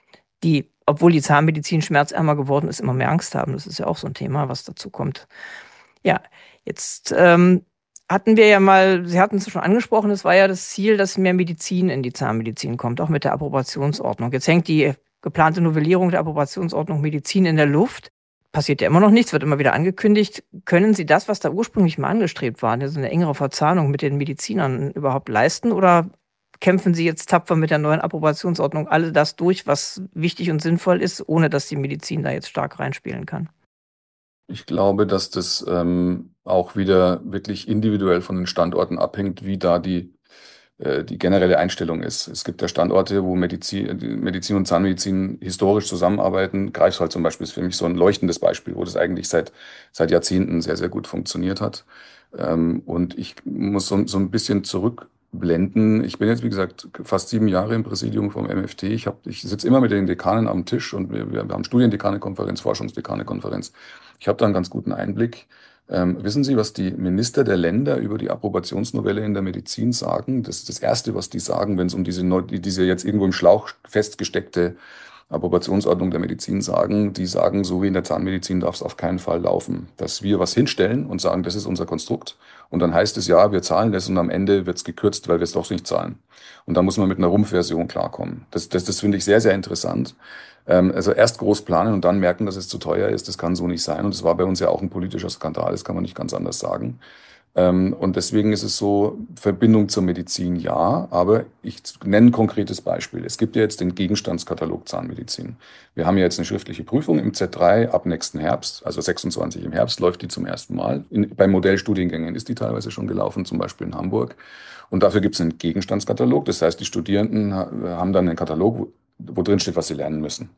die, obwohl die Zahnmedizin schmerzärmer geworden ist, immer mehr Angst haben. Das ist ja auch so ein Thema, was dazu kommt. Ja, jetzt hatten wir ja mal, Sie hatten es schon angesprochen, es war ja das Ziel, dass mehr Medizin in die Zahnmedizin kommt, auch mit der Approbationsordnung. Jetzt hängt die geplante Novellierung der Approbationsordnung Medizin in der Luft. Passiert ja immer noch nichts, wird immer wieder angekündigt. Können Sie das, was da ursprünglich mal angestrebt war, also eine engere Verzahnung mit den Medizinern überhaupt leisten? Oder kämpfen Sie jetzt tapfer mit der neuen Approbationsordnung alle das durch, was wichtig und sinnvoll ist, ohne dass die Medizin da jetzt stark reinspielen kann? Ich glaube, dass das auch wieder wirklich individuell von den Standorten abhängt, wie da die generelle Einstellung ist. Es gibt ja Standorte, wo Medizin und Zahnmedizin historisch zusammenarbeiten. Greifswald zum Beispiel ist für mich so ein leuchtendes Beispiel, wo das eigentlich seit Jahrzehnten sehr, sehr gut funktioniert hat. Und ich muss so ein bisschen zurückblenden. Ich bin jetzt, wie gesagt, fast 7 Jahre im Präsidium vom MFT. Ich sitze immer mit den Dekanen am Tisch und wir haben Studiendekanekonferenz, Forschungsdekanekonferenz. Ich habe da einen ganz guten Einblick. Wissen Sie, was die Minister der Länder über die Approbationsnovelle in der Medizin sagen? Das ist das Erste, was die sagen, wenn es um diese jetzt irgendwo im Schlauch festgesteckte Approbationsordnung der Medizin sagen. Die sagen, so wie in der Zahnmedizin darf es auf keinen Fall laufen. Dass wir was hinstellen und sagen, das ist unser Konstrukt. Und dann heißt es, ja, wir zahlen das und am Ende wird es gekürzt, weil wir es doch nicht zahlen. Und da muss man mit einer Rumpfversion klarkommen. Das finde ich sehr, sehr interessant. Also erst groß planen und dann merken, dass es zu teuer ist, das kann so nicht sein. Und das war bei uns ja auch ein politischer Skandal, das kann man nicht ganz anders sagen. Und deswegen ist es so, Verbindung zur Medizin ja, aber ich nenne ein konkretes Beispiel. Es gibt ja jetzt den Gegenstandskatalog Zahnmedizin. Wir haben ja jetzt eine schriftliche Prüfung im Z3 ab nächsten Herbst, also 26 im Herbst läuft die zum ersten Mal. Bei Modellstudiengängen ist die teilweise schon gelaufen, zum Beispiel in Hamburg. Und dafür gibt es einen Gegenstandskatalog. Das heißt, die Studierenden haben dann einen Katalog, wo drin steht, was sie lernen müssen.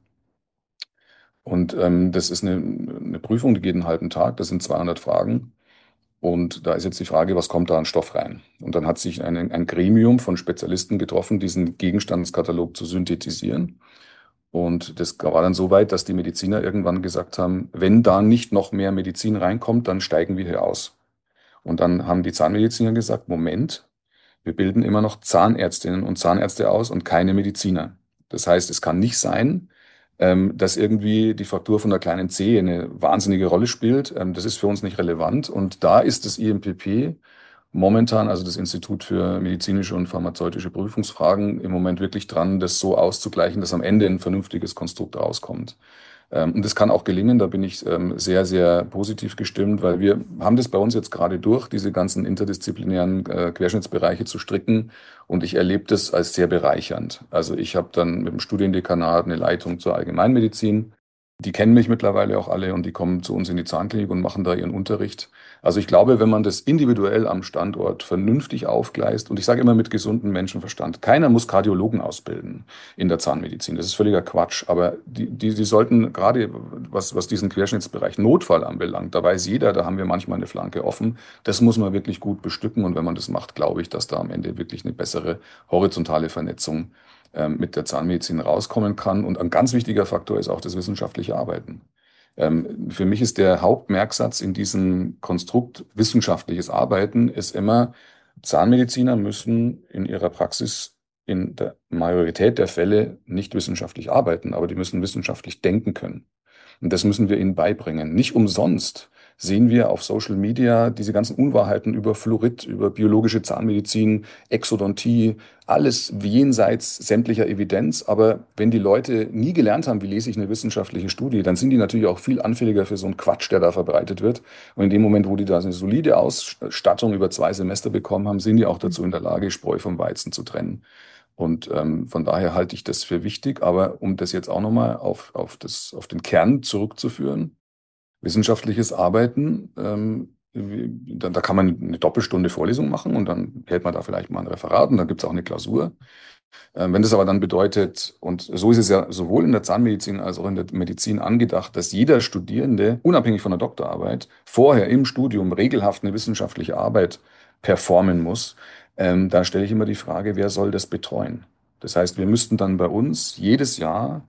Und das ist eine Prüfung, die geht einen halben Tag, das sind 200 Fragen. Und da ist jetzt die Frage, was kommt da an Stoff rein? Und dann hat sich ein Gremium von Spezialisten getroffen, diesen Gegenstandskatalog zu synthetisieren. Und das war dann so weit, dass die Mediziner irgendwann gesagt haben, wenn da nicht noch mehr Medizin reinkommt, dann steigen wir hier aus. Und dann haben die Zahnmediziner gesagt, Moment, wir bilden immer noch Zahnärztinnen und Zahnärzte aus und keine Mediziner. Das heißt, es kann nicht sein, dass irgendwie die Fraktur von der kleinen Zehe eine wahnsinnige Rolle spielt. Das ist für uns nicht relevant. Und da ist das IMPP momentan, also das Institut für medizinische und pharmazeutische Prüfungsfragen, im Moment wirklich dran, das so auszugleichen, dass am Ende ein vernünftiges Konstrukt rauskommt. Und das kann auch gelingen, da bin ich sehr, sehr positiv gestimmt, weil wir haben das bei uns jetzt gerade durch, diese ganzen interdisziplinären Querschnittsbereiche zu stricken. Und ich erlebe das als sehr bereichernd. Also ich habe dann mit dem Studiendekanat eine Leitung zur Allgemeinmedizin. Die kennen mich mittlerweile auch alle und die kommen zu uns in die Zahnklinik und machen da ihren Unterricht. Also ich glaube, wenn man das individuell am Standort vernünftig aufgleist, und ich sage immer mit gesundem Menschenverstand, keiner muss Kardiologen ausbilden in der Zahnmedizin. Das ist völliger Quatsch. Aber die sollten gerade, was diesen Querschnittsbereich Notfall anbelangt, da weiß jeder, da haben wir manchmal eine Flanke offen. Das muss man wirklich gut bestücken. Und wenn man das macht, glaube ich, dass da am Ende wirklich eine bessere horizontale Vernetzung mit der Zahnmedizin rauskommen kann. Und ein ganz wichtiger Faktor ist auch das wissenschaftliche Arbeiten. Für mich ist der Hauptmerksatz in diesem Konstrukt wissenschaftliches Arbeiten ist immer, Zahnmediziner müssen in ihrer Praxis in der Majorität der Fälle nicht wissenschaftlich arbeiten, aber die müssen wissenschaftlich denken können. Und das müssen wir ihnen beibringen. Nicht umsonst sehen wir auf Social Media diese ganzen Unwahrheiten über Fluorid, über biologische Zahnmedizin, Exodontie, alles jenseits sämtlicher Evidenz. Aber wenn die Leute nie gelernt haben, wie lese ich eine wissenschaftliche Studie, dann sind die natürlich auch viel anfälliger für so einen Quatsch, der da verbreitet wird. Und in dem Moment, wo die da eine solide Ausstattung über 2 Semester bekommen haben, sind die auch dazu in der Lage, Spreu vom Weizen zu trennen. Und von daher halte ich das für wichtig. Aber um das jetzt auch nochmal auf den Kern zurückzuführen, wissenschaftliches Arbeiten, da kann man eine Doppelstunde Vorlesung machen und dann hält man da vielleicht mal ein Referat und dann gibt es auch eine Klausur. Wenn das aber dann bedeutet, und so ist es ja sowohl in der Zahnmedizin als auch in der Medizin angedacht, dass jeder Studierende, unabhängig von der Doktorarbeit, vorher im Studium regelhaft eine wissenschaftliche Arbeit performen muss, da stelle ich immer die Frage, wer soll das betreuen? Das heißt, wir müssten dann bei uns jedes Jahr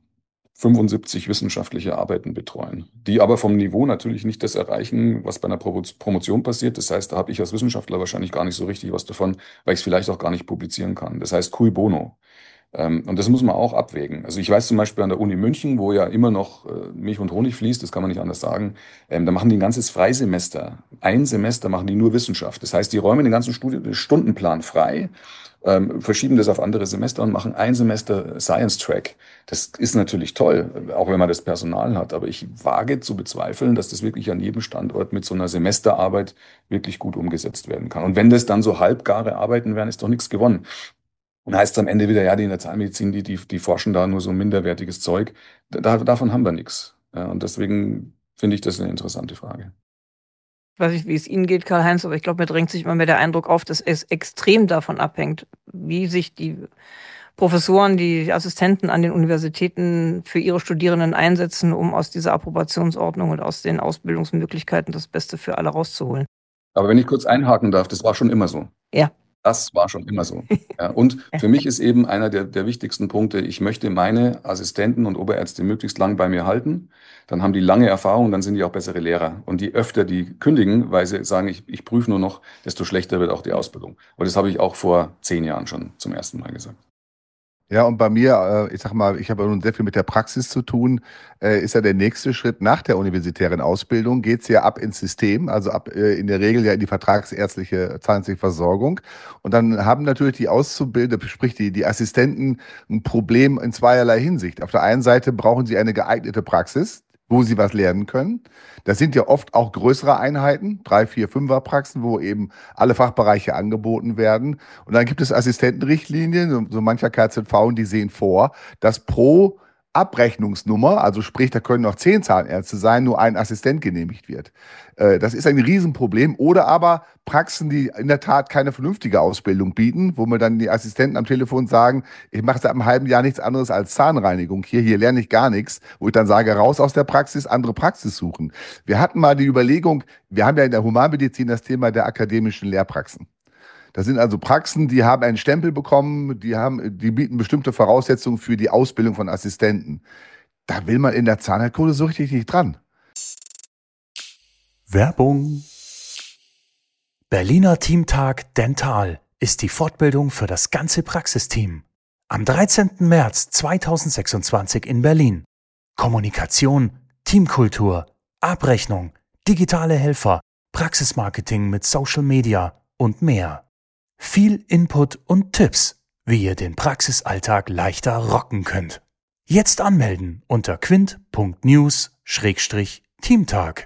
75 wissenschaftliche Arbeiten betreuen, die aber vom Niveau natürlich nicht das erreichen, was bei einer Promotion passiert. Das heißt, da habe ich als Wissenschaftler wahrscheinlich gar nicht so richtig was davon, weil ich es vielleicht auch gar nicht publizieren kann. Das heißt, cui bono. Und das muss man auch abwägen. Also ich weiß zum Beispiel an der Uni München, wo ja immer noch Milch und Honig fließt, das kann man nicht anders sagen, da machen die ein ganzes Freisemester. Ein Semester machen die nur Wissenschaft. Das heißt, die räumen den ganzen Stundenplan frei, verschieben das auf andere Semester und machen ein Semester Science Track. Das ist natürlich toll, auch wenn man das Personal hat. Aber ich wage zu bezweifeln, dass das wirklich an jedem Standort mit so einer Semesterarbeit wirklich gut umgesetzt werden kann. Und wenn das dann so halbgare Arbeiten wären, ist doch nichts gewonnen. Und heißt es am Ende wieder, ja, die in der Zahnmedizin, die forschen da nur so minderwertiges Zeug. Davon haben wir nichts. Ja, und deswegen finde ich das eine interessante Frage. Ich weiß nicht, wie es Ihnen geht, Karl-Heinz, aber ich glaube, mir drängt sich immer mehr der Eindruck auf, dass es extrem davon abhängt, wie sich die Professoren, die Assistenten an den Universitäten für ihre Studierenden einsetzen, um aus dieser Approbationsordnung und aus den Ausbildungsmöglichkeiten das Beste für alle rauszuholen. Aber wenn ich kurz einhaken darf, das war schon immer so. Ja. Das war schon immer so. Ja, und für mich ist eben einer der wichtigsten Punkte, ich möchte meine Assistenten und Oberärzte möglichst lang bei mir halten. Dann haben die lange Erfahrung, dann sind die auch bessere Lehrer. Und je öfter die kündigen, weil sie sagen, ich prüfe nur noch, desto schlechter wird auch die Ausbildung. Und das habe ich auch vor 10 Jahren schon zum ersten Mal gesagt. Ja, und bei mir, ich sag mal, ich habe ja nun sehr viel mit der Praxis zu tun, ist ja der nächste Schritt nach der universitären Ausbildung, geht's ja ab ins System, also ab in der Regel ja in die vertragsärztliche zahnärztliche Versorgung. Und dann haben natürlich die Auszubildenden, sprich die Assistenten, ein Problem in zweierlei Hinsicht. Auf der einen Seite brauchen sie eine geeignete Praxis, wo sie was lernen können. Das sind ja oft auch größere Einheiten, 3, 4, 5er Praxen, wo eben alle Fachbereiche angeboten werden. Und dann gibt es Assistentenrichtlinien, so mancher KZV, die sehen vor, dass pro Abrechnungsnummer, also sprich, da können noch 10 Zahnärzte sein, nur ein Assistent genehmigt wird. Das ist ein Riesenproblem. Oder aber Praxen, die in der Tat keine vernünftige Ausbildung bieten, wo mir dann die Assistenten am Telefon sagen, ich mache seit einem halben Jahr nichts anderes als Zahnreinigung. Hier lerne ich gar nichts. Wo ich dann sage, raus aus der Praxis, andere Praxis suchen. Wir hatten mal die Überlegung, wir haben ja in der Humanmedizin das Thema der akademischen Lehrpraxen. Das sind also Praxen, die haben einen Stempel bekommen, die bieten bestimmte Voraussetzungen für die Ausbildung von Assistenten. Da will man in der Zahnheilkunde so richtig nicht dran. Werbung. Berliner Teamtag Dental ist die Fortbildung für das ganze Praxisteam. Am 13. März 2026 in Berlin. Kommunikation, Teamkultur, Abrechnung, digitale Helfer, Praxismarketing mit Social Media und mehr. Viel Input und Tipps, wie ihr den Praxisalltag leichter rocken könnt. Jetzt anmelden unter quint.news/Teamtag.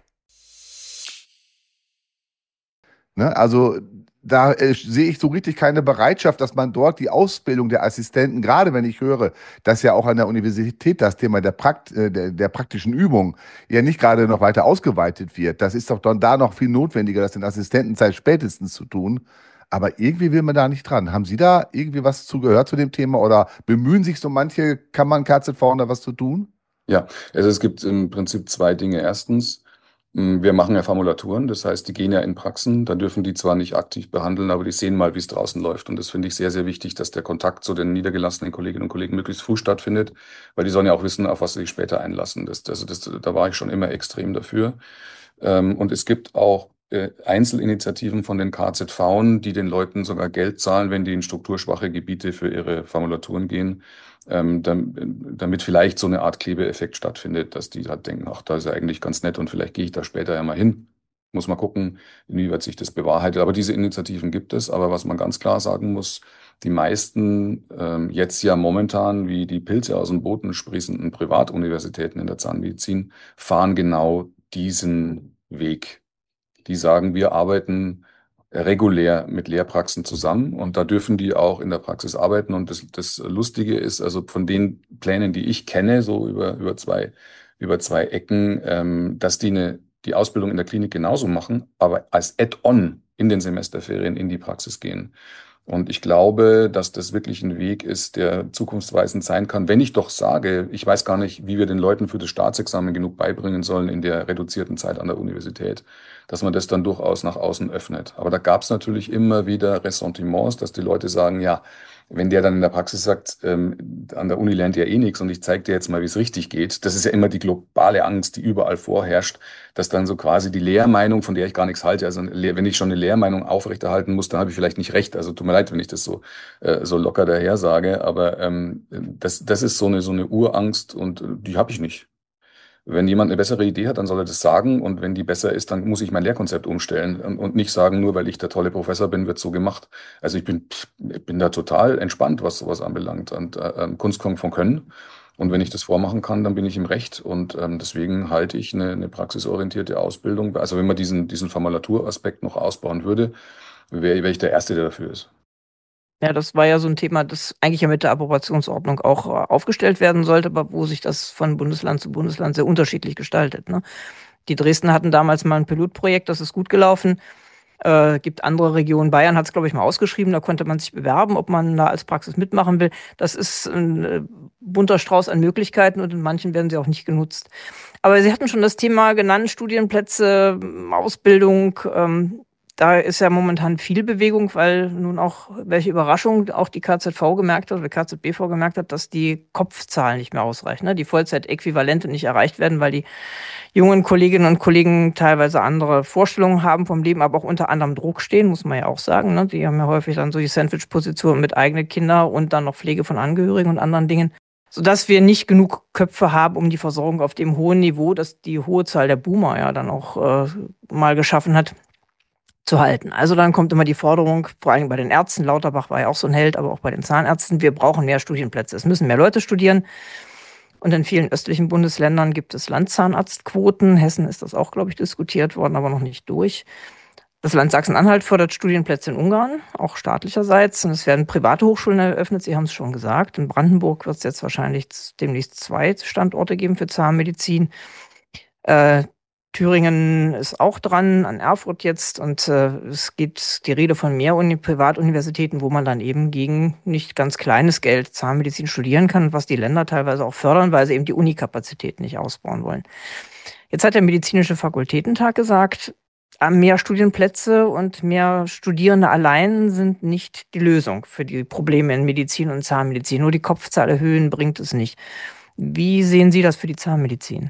Ne? Also da sehe ich so richtig keine Bereitschaft, dass man dort die Ausbildung der Assistenten, gerade wenn ich höre, dass ja auch an der Universität das Thema der praktischen Übung ja nicht gerade noch weiter ausgeweitet wird. Das ist doch dann da noch viel notwendiger, das in Assistentenzeit spätestens zu tun. Aber irgendwie will man da nicht dran. Haben Sie da irgendwie was zugehört zu dem Thema oder bemühen sich so manche Kammern, KZV da was zu tun? Ja, also es gibt im Prinzip zwei Dinge. Erstens, wir machen ja Formulaturen, das heißt, die gehen ja in Praxen, da dürfen die zwar nicht aktiv behandeln, aber die sehen mal, wie es draußen läuft. Und das finde ich sehr, sehr wichtig, dass der Kontakt zu den niedergelassenen Kolleginnen und Kollegen möglichst früh stattfindet, weil die sollen ja auch wissen, auf was sie sich später einlassen. Da war ich schon immer extrem dafür. Und es gibt auch Einzelinitiativen von den KZVen, die den Leuten sogar Geld zahlen, wenn die in strukturschwache Gebiete für ihre Formulaturen gehen, damit vielleicht so eine Art Klebeeffekt stattfindet, dass die halt denken, ach, da ist ja eigentlich ganz nett und vielleicht gehe ich da später ja mal hin. Muss mal gucken, inwieweit sich das bewahrheitet. Aber diese Initiativen gibt es. Aber was man ganz klar sagen muss, die meisten jetzt ja momentan wie die Pilze aus dem Boden sprießenden Privatuniversitäten in der Zahnmedizin fahren genau diesen Weg. Die sagen, wir arbeiten regulär mit Lehrpraxen zusammen und da dürfen die auch in der Praxis arbeiten. Und das Lustige ist, also von den Plänen, die ich kenne, so über zwei Ecken, dass die Ausbildung in der Klinik genauso machen, aber als Add-on in den Semesterferien in die Praxis gehen. Und ich glaube, dass das wirklich ein Weg ist, der zukunftsweisend sein kann. Wenn ich doch sage, ich weiß gar nicht, wie wir den Leuten für das Staatsexamen genug beibringen sollen in der reduzierten Zeit an der Universität, dass man das dann durchaus nach außen öffnet. Aber da gab es natürlich immer wieder Ressentiments, dass die Leute sagen, ja, wenn der dann in der Praxis sagt, an der Uni lernt ihr eh nichts und ich zeige dir jetzt mal, wie es richtig geht. Das ist ja immer die globale Angst, die überall vorherrscht, dass dann so quasi die Lehrmeinung, von der ich gar nichts halte, also wenn ich schon eine Lehrmeinung aufrechterhalten muss, dann habe ich vielleicht nicht recht. Also tut mir leid, wenn ich das so locker daher sage, aber das ist so eine Urangst und die habe ich nicht. Wenn jemand eine bessere Idee hat, dann soll er das sagen. Und wenn die besser ist, dann muss ich mein Lehrkonzept umstellen und nicht sagen, nur weil ich der tolle Professor bin, wird so gemacht. Also ich bin da total entspannt, was sowas anbelangt. Und Kunst kommt von Können. Und wenn ich das vormachen kann, dann bin ich im Recht. Und deswegen halte ich eine praxisorientierte Ausbildung. Also wenn man diesen Formulaturaspekt noch ausbauen würde, wäre ich der Erste, der dafür ist. Ja, das war ja so ein Thema, das eigentlich ja mit der Approbationsordnung auch aufgestellt werden sollte, aber wo sich das von Bundesland zu Bundesland sehr unterschiedlich gestaltet, ne? Die Dresdner hatten damals mal ein Pilotprojekt, das ist gut gelaufen. Gibt andere Regionen. Bayern hat es, glaube ich, mal ausgeschrieben, da konnte man sich bewerben, ob man da als Praxis mitmachen will. Das ist ein bunter Strauß an Möglichkeiten und in manchen werden sie auch nicht genutzt. Aber Sie hatten schon das Thema genannt, Studienplätze, Ausbildung. da ist ja momentan viel Bewegung, weil nun auch, welche Überraschung, auch die KZV gemerkt hat, oder KZBV gemerkt hat, dass die Kopfzahlen nicht mehr ausreichen, ne? Die Vollzeitäquivalente nicht erreicht werden, weil die jungen Kolleginnen und Kollegen teilweise andere Vorstellungen haben vom Leben, aber auch unter anderem Druck stehen, muss man ja auch sagen, ne? Die haben ja häufig dann so die Sandwich-Position mit eigenen Kindern und dann noch Pflege von Angehörigen und anderen Dingen, sodass wir nicht genug Köpfe haben, um die Versorgung auf dem hohen Niveau, das die hohe Zahl der Boomer ja dann auch mal geschaffen hat, zu halten. Also dann kommt immer die Forderung, vor allem bei den Ärzten, Lauterbach war ja auch so ein Held, aber auch bei den Zahnärzten, wir brauchen mehr Studienplätze. Es müssen mehr Leute studieren. Und in vielen östlichen Bundesländern gibt es Landzahnarztquoten. Hessen ist das auch, glaube ich, diskutiert worden, aber noch nicht durch. Das Land Sachsen-Anhalt fördert Studienplätze in Ungarn, auch staatlicherseits. Und es werden private Hochschulen eröffnet, Sie haben es schon gesagt. In Brandenburg wird es jetzt wahrscheinlich demnächst 2 Standorte geben für Zahnmedizin. Thüringen ist auch dran, an Erfurt jetzt. Und es gibt die Rede von mehr Privatuniversitäten, wo man dann eben gegen nicht ganz kleines Geld Zahnmedizin studieren kann, was die Länder teilweise auch fördern, weil sie eben die Unikapazität nicht ausbauen wollen. Jetzt hat der Medizinische Fakultätentag gesagt, mehr Studienplätze und mehr Studierende allein sind nicht die Lösung für die Probleme in Medizin und Zahnmedizin. Nur die Kopfzahl erhöhen bringt es nicht. Wie sehen Sie das für die Zahnmedizin?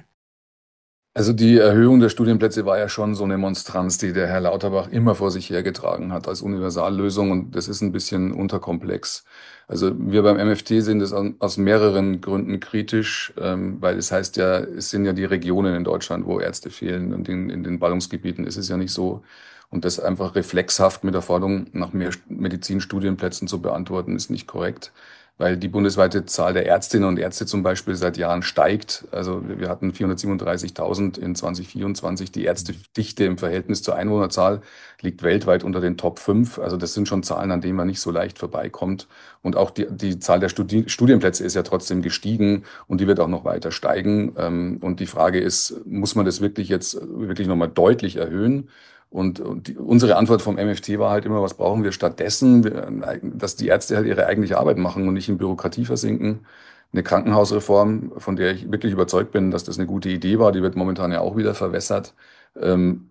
Also die Erhöhung der Studienplätze war ja schon so eine Monstranz, die der Herr Lauterbach immer vor sich hergetragen hat als Universallösung, und das ist ein bisschen unterkomplex. Also wir beim MFT sehen das aus mehreren Gründen kritisch, weil es heißt ja, es sind ja die Regionen in Deutschland, wo Ärzte fehlen, und in den Ballungsgebieten ist es ja nicht so. Und das einfach reflexhaft mit der Forderung nach mehr Medizinstudienplätzen zu beantworten, ist nicht korrekt, weil die bundesweite Zahl der Ärztinnen und Ärzte zum Beispiel seit Jahren steigt. Also wir hatten 437.000 in 2024. Die Ärztedichte im Verhältnis zur Einwohnerzahl liegt weltweit unter den Top 5. Also das sind schon Zahlen, an denen man nicht so leicht vorbeikommt. Und auch die Zahl der Studienplätze ist ja trotzdem gestiegen, und die wird auch noch weiter steigen. Und die Frage ist, muss man das wirklich jetzt wirklich nochmal deutlich erhöhen? Und unsere Antwort vom MFT war halt immer, was brauchen wir stattdessen? Dass die Ärzte halt ihre eigentliche Arbeit machen und nicht in Bürokratie versinken. Eine Krankenhausreform, von der ich wirklich überzeugt bin, dass das eine gute Idee war, die wird momentan ja auch wieder verwässert. Ähm,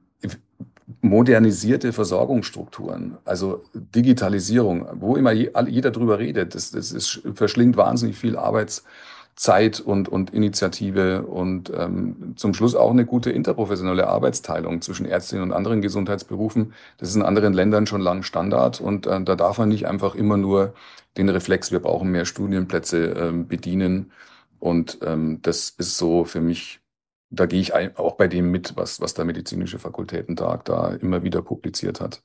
Modernisierte Versorgungsstrukturen, also Digitalisierung, wo immer jeder drüber redet, verschlingt wahnsinnig viel Arbeitszeit und Initiative, und zum Schluss auch eine gute interprofessionelle Arbeitsteilung zwischen Ärztinnen und anderen Gesundheitsberufen. Das ist in anderen Ländern schon lang Standard, und da darf man nicht einfach immer nur den Reflex, wir brauchen mehr Studienplätze, bedienen. Und das ist so für mich, da gehe ich auch bei dem mit, was der Medizinische Fakultätentag da immer wieder publiziert hat.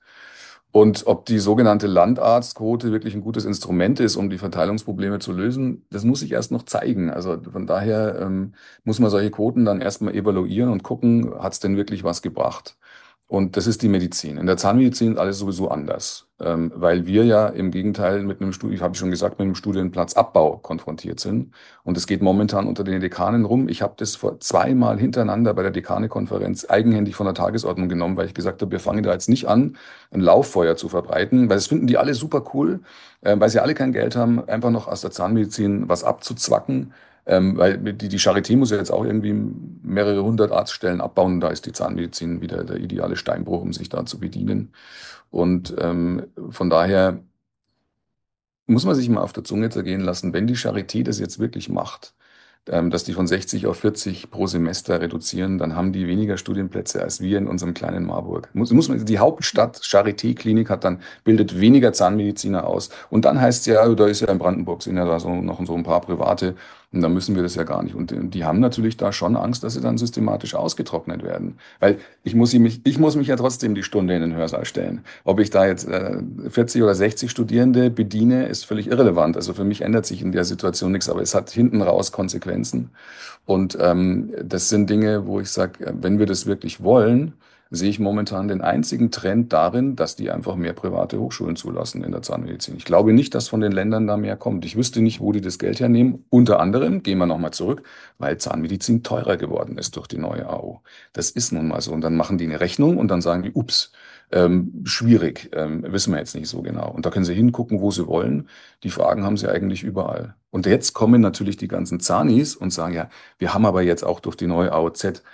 Und ob die sogenannte Landarztquote wirklich ein gutes Instrument ist, um die Verteilungsprobleme zu lösen, das muss sich erst noch zeigen. Also von daher muss man solche Quoten dann erstmal evaluieren und gucken, hat es denn wirklich was gebracht? Und das ist die Medizin. In der Zahnmedizin ist alles sowieso anders, weil wir ja im Gegenteil mit einem habe ich schon gesagt, mit einem Studienplatzabbau konfrontiert sind. Und es geht momentan unter den Dekanen rum. Ich habe das vor 2-mal hintereinander bei der Dekanekonferenz eigenhändig von der Tagesordnung genommen, weil ich gesagt habe, wir fangen da jetzt nicht an, ein Lauffeuer zu verbreiten, weil das finden die alle super cool, weil sie alle kein Geld haben, einfach noch aus der Zahnmedizin was abzuzwacken. Weil die Charité muss ja jetzt auch irgendwie mehrere hundert Arztstellen abbauen. Da ist die Zahnmedizin wieder der ideale Steinbruch, um sich da zu bedienen. Und von daher muss man sich mal auf der Zunge zergehen lassen, wenn die Charité das jetzt wirklich macht, dass die von 60 auf 40 pro Semester reduzieren, dann haben die weniger Studienplätze als wir in unserem kleinen Marburg. Die Hauptstadt Charité-Klinik bildet weniger Zahnmediziner aus. Und dann heißt es ja, da ist ja in Brandenburg, sind ja da so noch so ein paar private, und dann müssen wir das ja gar nicht. Und die haben natürlich da schon Angst, dass sie dann systematisch ausgetrocknet werden. Weil ich muss mich ja trotzdem die Stunde in den Hörsaal stellen. Ob ich da jetzt 40 oder 60 Studierende bediene, ist völlig irrelevant. Also für mich ändert sich in der Situation nichts, aber es hat hinten raus Konsequenzen. Und das sind Dinge, wo ich sage, wenn wir das wirklich wollen, sehe ich momentan den einzigen Trend darin, dass die einfach mehr private Hochschulen zulassen in der Zahnmedizin. Ich glaube nicht, dass von den Ländern da mehr kommt. Ich wüsste nicht, wo die das Geld hernehmen. Unter anderem, gehen wir nochmal zurück, weil Zahnmedizin teurer geworden ist durch die neue AO. Das ist nun mal so. Und dann machen die eine Rechnung und dann sagen die, ups, schwierig, wissen wir jetzt nicht so genau. Und da können sie hingucken, wo sie wollen. Die Fragen haben sie eigentlich überall. Und jetzt kommen natürlich die ganzen Zahnis und sagen, ja, wir haben aber jetzt auch durch die neue AOZ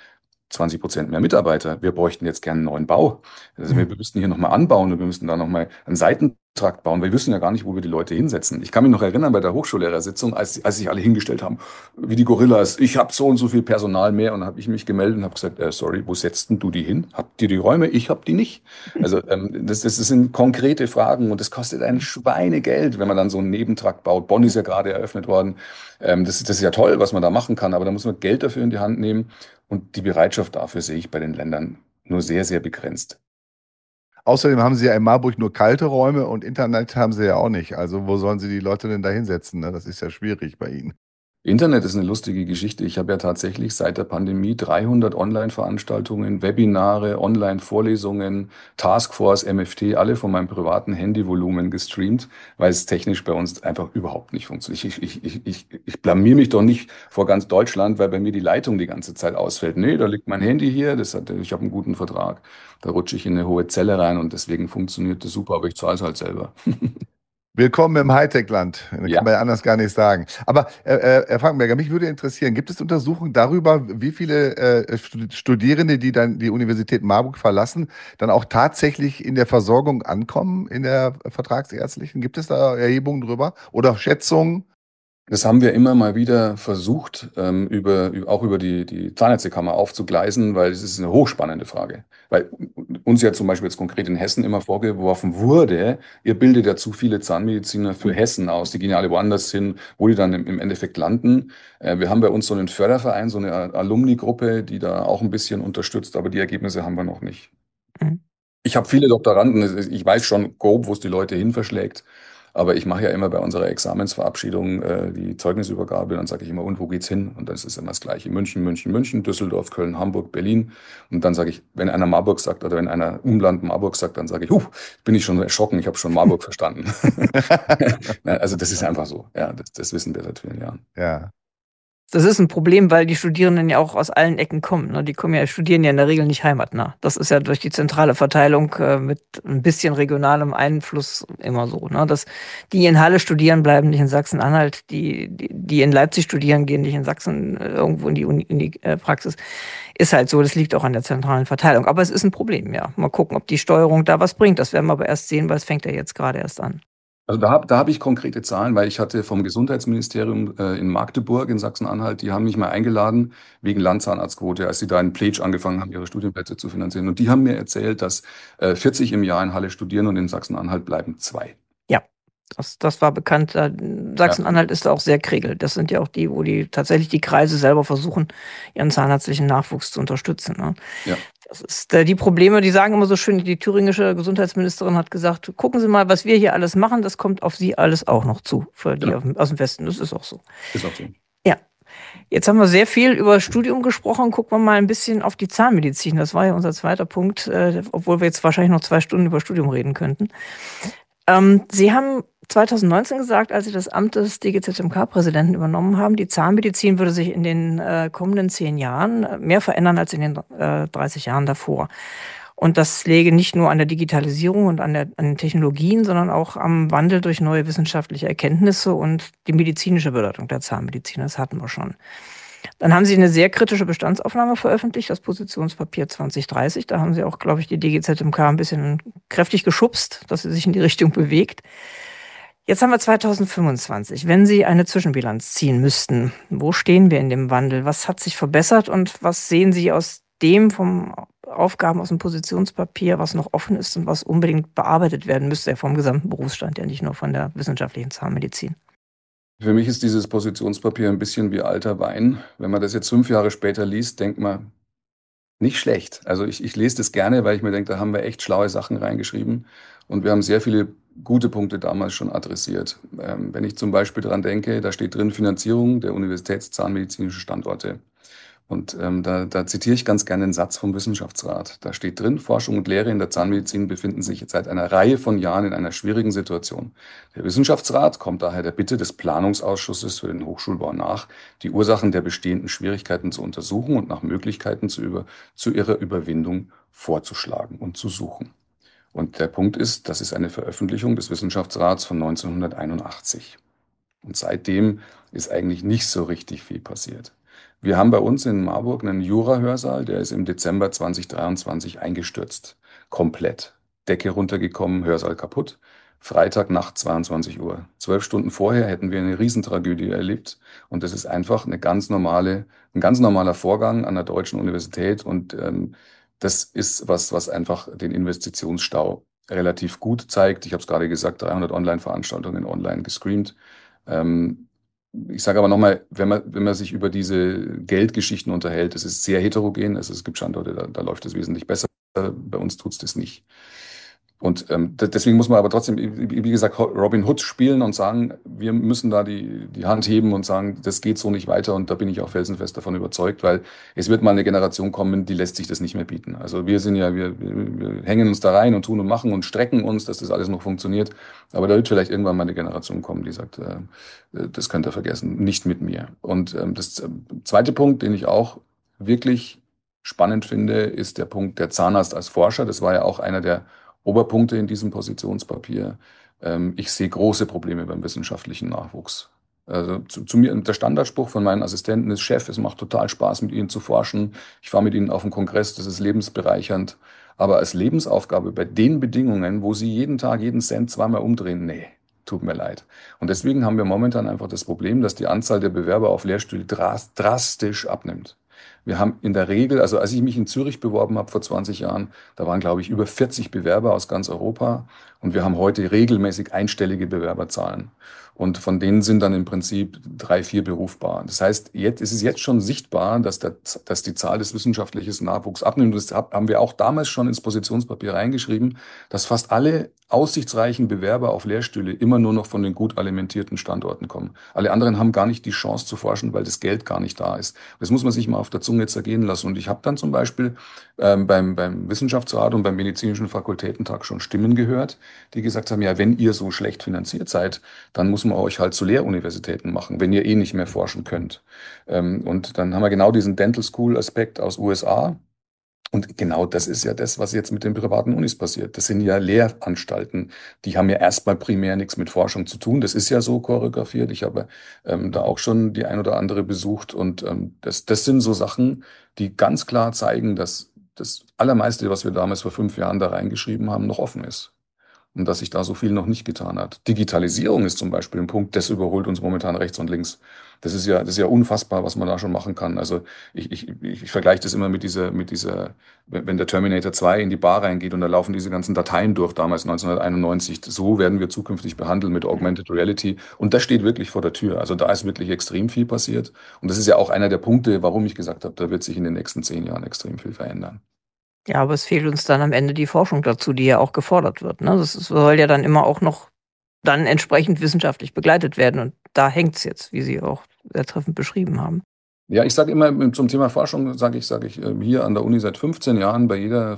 20% mehr Mitarbeiter. Wir bräuchten jetzt gerne einen neuen Bau. Also wir müssten hier nochmal anbauen und wir müssten da nochmal einen Seitentrakt bauen, weil wir wissen ja gar nicht, wo wir die Leute hinsetzen. Ich kann mich noch erinnern bei der Hochschullehrersitzung, als sich alle hingestellt haben, wie die Gorillas, ich habe so und so viel Personal mehr, und dann habe ich mich gemeldet und habe gesagt, sorry, wo setzt denn du die hin? Habt ihr die Räume? Ich habe die nicht. Also das sind konkrete Fragen und das kostet ein Schweinegeld, wenn man dann so einen Nebentrakt baut. Bonn ist ja gerade eröffnet worden. Das ist ja toll, was man da machen kann, aber da muss man Geld dafür in die Hand nehmen. Und die Bereitschaft dafür sehe ich bei den Ländern nur sehr, sehr begrenzt. Außerdem haben sie ja in Marburg nur kalte Räume und Internet haben sie ja auch nicht. Also wo sollen sie die Leute denn da hinsetzen? Ne? Das ist ja schwierig bei ihnen. Internet ist eine lustige Geschichte. Ich habe ja tatsächlich seit der Pandemie 300 Online-Veranstaltungen, Webinare, Online-Vorlesungen, Taskforce, MFT, alle von meinem privaten Handyvolumen gestreamt, weil es technisch bei uns einfach überhaupt nicht funktioniert. Ich blamier mich doch nicht vor ganz Deutschland, weil bei mir die Leitung die ganze Zeit ausfällt. Nee, da liegt mein Handy hier, ich habe einen guten Vertrag. Da rutsche ich in eine hohe Zelle rein und deswegen funktioniert das super, aber ich zahle es halt selber. Willkommen im Hightech-Land. Kann Ja. man ja anders gar nicht sagen. Aber Herr Frankenberger, mich würde interessieren, gibt es Untersuchungen darüber, wie viele Studierende, die dann die Universität Marburg verlassen, dann auch tatsächlich in der Versorgung ankommen, in der vertragsärztlichen? Gibt es da Erhebungen drüber oder Schätzungen? Das haben wir immer mal wieder versucht, auch über die Zahnärztekammer aufzugleisen, weil es ist eine hochspannende Frage. Weil uns ja zum Beispiel jetzt konkret in Hessen immer vorgeworfen wurde, ihr bildet ja zu viele Zahnmediziner für Hessen aus, die gehen ja alle woanders hin, wo die dann im Endeffekt landen. Wir haben bei uns so einen Förderverein, so eine Alumni-Gruppe, die da auch ein bisschen unterstützt, aber die Ergebnisse haben wir noch nicht. Mhm. Ich habe viele Doktoranden, ich weiß schon grob, wo es die Leute hin verschlägt, aber ich mache ja immer bei unserer Examensverabschiedung die Zeugnisübergabe, dann sage ich immer, und wo geht's hin? Und das ist immer das Gleiche. München, München, München, Düsseldorf, Köln, Hamburg, Berlin. Und dann sage ich, wenn einer Marburg sagt oder wenn einer Umland Marburg sagt, dann sage ich, bin ich schon erschrocken, ich habe schon Marburg verstanden. Also das ist einfach so. Ja, das wissen wir seit vielen Jahren. Ja. Das ist ein Problem, weil die Studierenden ja auch aus allen Ecken kommen. Ne? Die studieren ja in der Regel nicht heimatnah. Das ist ja durch die zentrale Verteilung mit ein bisschen regionalem Einfluss immer so. Ne? Die in Halle studieren, bleiben nicht in Sachsen-Anhalt. Die in Leipzig studieren, gehen nicht in Sachsen irgendwo in die Praxis. Ist halt so, das liegt auch an der zentralen Verteilung. Aber es ist ein Problem, ja. Mal gucken, ob die Steuerung da was bringt. Das werden wir aber erst sehen, weil es fängt ja jetzt gerade erst an. Also da hab ich konkrete Zahlen, weil ich hatte vom Gesundheitsministerium in Magdeburg in Sachsen-Anhalt, die haben mich mal eingeladen wegen Landzahnarztquote, als sie da in Plätsch angefangen haben, ihre Studienplätze zu finanzieren. Und die haben mir erzählt, dass 40 im Jahr in Halle studieren und in Sachsen-Anhalt bleiben 2. Ja, das war bekannt. Ja, Sachsen-Anhalt ist da auch sehr kregel. Das sind ja auch die, wo die tatsächlich die Kreise selber versuchen, ihren zahnärztlichen Nachwuchs zu unterstützen. Ne? ja, Das ist die Probleme, die sagen immer so schön, die thüringische Gesundheitsministerin hat gesagt, gucken Sie mal, was wir hier alles machen, das kommt auf Sie alles auch noch zu, für die genau. aus dem Westen. Das ist auch so. Ist auch so. Ja, jetzt haben wir sehr viel über Studium gesprochen. Gucken wir mal ein bisschen auf die Zahnmedizin. Das war ja unser zweiter Punkt, obwohl wir jetzt wahrscheinlich noch 2 Stunden über Studium reden könnten. Sie haben 2019 gesagt, als Sie das Amt des DGZMK-Präsidenten übernommen haben, die Zahnmedizin würde sich in den kommenden 10 Jahren mehr verändern als in den 30 Jahren davor. Und das läge nicht nur an der Digitalisierung und an den Technologien, sondern auch am Wandel durch neue wissenschaftliche Erkenntnisse und die medizinische Bedeutung der Zahnmedizin. Das hatten wir schon. Dann haben Sie eine sehr kritische Bestandsaufnahme veröffentlicht, das Positionspapier 2030. Da haben Sie auch, glaube ich, die DGZMK ein bisschen kräftig geschubst, dass sie sich in die Richtung bewegt. Jetzt haben wir 2025. Wenn Sie eine Zwischenbilanz ziehen müssten, wo stehen wir in dem Wandel? Was hat sich verbessert und was sehen Sie aus dem vom Aufgaben aus dem Positionspapier, was noch offen ist und was unbedingt bearbeitet werden müsste vom gesamten Berufsstand, ja nicht nur von der wissenschaftlichen Zahnmedizin? Für mich ist dieses Positionspapier ein bisschen wie alter Wein. Wenn man das jetzt 5 Jahre später liest, denkt man, nicht schlecht. Also ich lese das gerne, weil ich mir denke, da haben wir echt schlaue Sachen reingeschrieben und wir haben sehr viele gute Punkte damals schon adressiert. Wenn ich zum Beispiel daran denke, da steht drin Finanzierung der universitätszahnmedizinischen Standorte. Und da zitiere ich ganz gerne einen Satz vom Wissenschaftsrat. Da steht drin, Forschung und Lehre in der Zahnmedizin befinden sich jetzt seit einer Reihe von Jahren in einer schwierigen Situation. Der Wissenschaftsrat kommt daher der Bitte des Planungsausschusses für den Hochschulbau nach, die Ursachen der bestehenden Schwierigkeiten zu untersuchen und nach Möglichkeiten zu ihrer Überwindung vorzuschlagen und zu suchen. Und der Punkt ist, das ist eine Veröffentlichung des Wissenschaftsrats von 1981. Und seitdem ist eigentlich nicht so richtig viel passiert. Wir haben bei uns in Marburg einen Jura-Hörsaal, der ist im Dezember 2023 eingestürzt. Komplett. Decke runtergekommen, Hörsaal kaputt. Freitagnacht 22 Uhr. 12 Stunden vorher hätten wir eine Riesentragödie erlebt. Und das ist einfach ein ganz normaler Vorgang an der Deutschen Universität. Und das ist was einfach den Investitionsstau relativ gut zeigt. Ich habe es gerade gesagt, 300 Online-Veranstaltungen online gestreamt. Ähm, Ich sage aber nochmal, wenn man sich über diese Geldgeschichten unterhält, das ist sehr heterogen. Also es gibt Standorte, da läuft es wesentlich besser. Bei uns tut's das nicht. Und deswegen muss man aber trotzdem, wie gesagt, Robin Hood spielen und sagen, wir müssen da die Hand heben und sagen, das geht so nicht weiter. Und da bin ich auch felsenfest davon überzeugt, weil es wird mal eine Generation kommen, die lässt sich das nicht mehr bieten. Also wir hängen uns da rein und tun und machen und strecken uns, dass das alles noch funktioniert. Aber da wird vielleicht irgendwann mal eine Generation kommen, die sagt, das könnt ihr vergessen, nicht mit mir. Und das zweite Punkt, den ich auch wirklich spannend finde, ist der Punkt der Zahnarzt als Forscher. Das war ja auch einer der Oberpunkte in diesem Positionspapier. Ich sehe große Probleme beim wissenschaftlichen Nachwuchs. Also zu mir, der Standardspruch von meinen Assistenten ist: Chef, es macht total Spaß, mit Ihnen zu forschen. Ich fahre mit Ihnen auf den Kongress, das ist lebensbereichernd. Aber als Lebensaufgabe bei den Bedingungen, wo Sie jeden Tag jeden Cent zweimal umdrehen, nee, tut mir leid. Und deswegen haben wir momentan einfach das Problem, dass die Anzahl der Bewerber auf Lehrstühle drastisch abnimmt. Wir haben in der Regel, also als ich mich in Zürich beworben habe vor 20 Jahren, da waren, glaube ich, über 40 Bewerber aus ganz Europa. Und wir haben heute regelmäßig einstellige Bewerberzahlen. Und von denen sind dann im Prinzip 3, 4 berufbar. Das heißt, es ist jetzt schon sichtbar, dass die Zahl des wissenschaftlichen Nachwuchs abnimmt. Das haben wir auch damals schon ins Positionspapier reingeschrieben, dass fast alle aussichtsreichen Bewerber auf Lehrstühle immer nur noch von den gut alimentierten Standorten kommen. Alle anderen haben gar nicht die Chance zu forschen, weil das Geld gar nicht da ist. Das muss man sich mal auf der Zunge zergehen lassen. Und ich habe dann zum Beispiel beim Wissenschaftsrat und beim Medizinischen Fakultätentag schon Stimmen gehört, die gesagt haben, ja, wenn ihr so schlecht finanziert seid, dann muss man euch halt zu Lehruniversitäten machen, wenn ihr eh nicht mehr forschen könnt. Und dann haben wir genau diesen Dental School Aspekt aus USA. Und genau das ist ja das, was jetzt mit den privaten Unis passiert. Das sind ja Lehranstalten. Die haben ja erstmal primär nichts mit Forschung zu tun. Das ist ja so choreografiert. Ich habe da auch schon die ein oder andere besucht. Und das sind so Sachen, die ganz klar zeigen, dass das Allermeiste, was wir damals vor 5 Jahren da reingeschrieben haben, noch offen ist. Und dass sich da so viel noch nicht getan hat. Digitalisierung ist zum Beispiel ein Punkt, das überholt uns momentan rechts und links. Das ist ja unfassbar, was man da schon machen kann. Also ich vergleiche das immer wenn der Terminator 2 in die Bar reingeht und da laufen diese ganzen Dateien durch, damals 1991. So werden wir zukünftig behandelt mit Augmented Reality. Und das steht wirklich vor der Tür. Also da ist wirklich extrem viel passiert. Und das ist ja auch einer der Punkte, warum ich gesagt habe, da wird sich in den nächsten 10 Jahren extrem viel verändern. Ja, aber es fehlt uns dann am Ende die Forschung dazu, die ja auch gefordert wird. Ne? Soll ja dann immer auch noch dann entsprechend wissenschaftlich begleitet werden. Und da hängt's jetzt, wie Sie auch sehr treffend beschrieben haben. Ja, ich sage immer zum Thema Forschung, sage ich hier an der Uni seit 15 Jahren,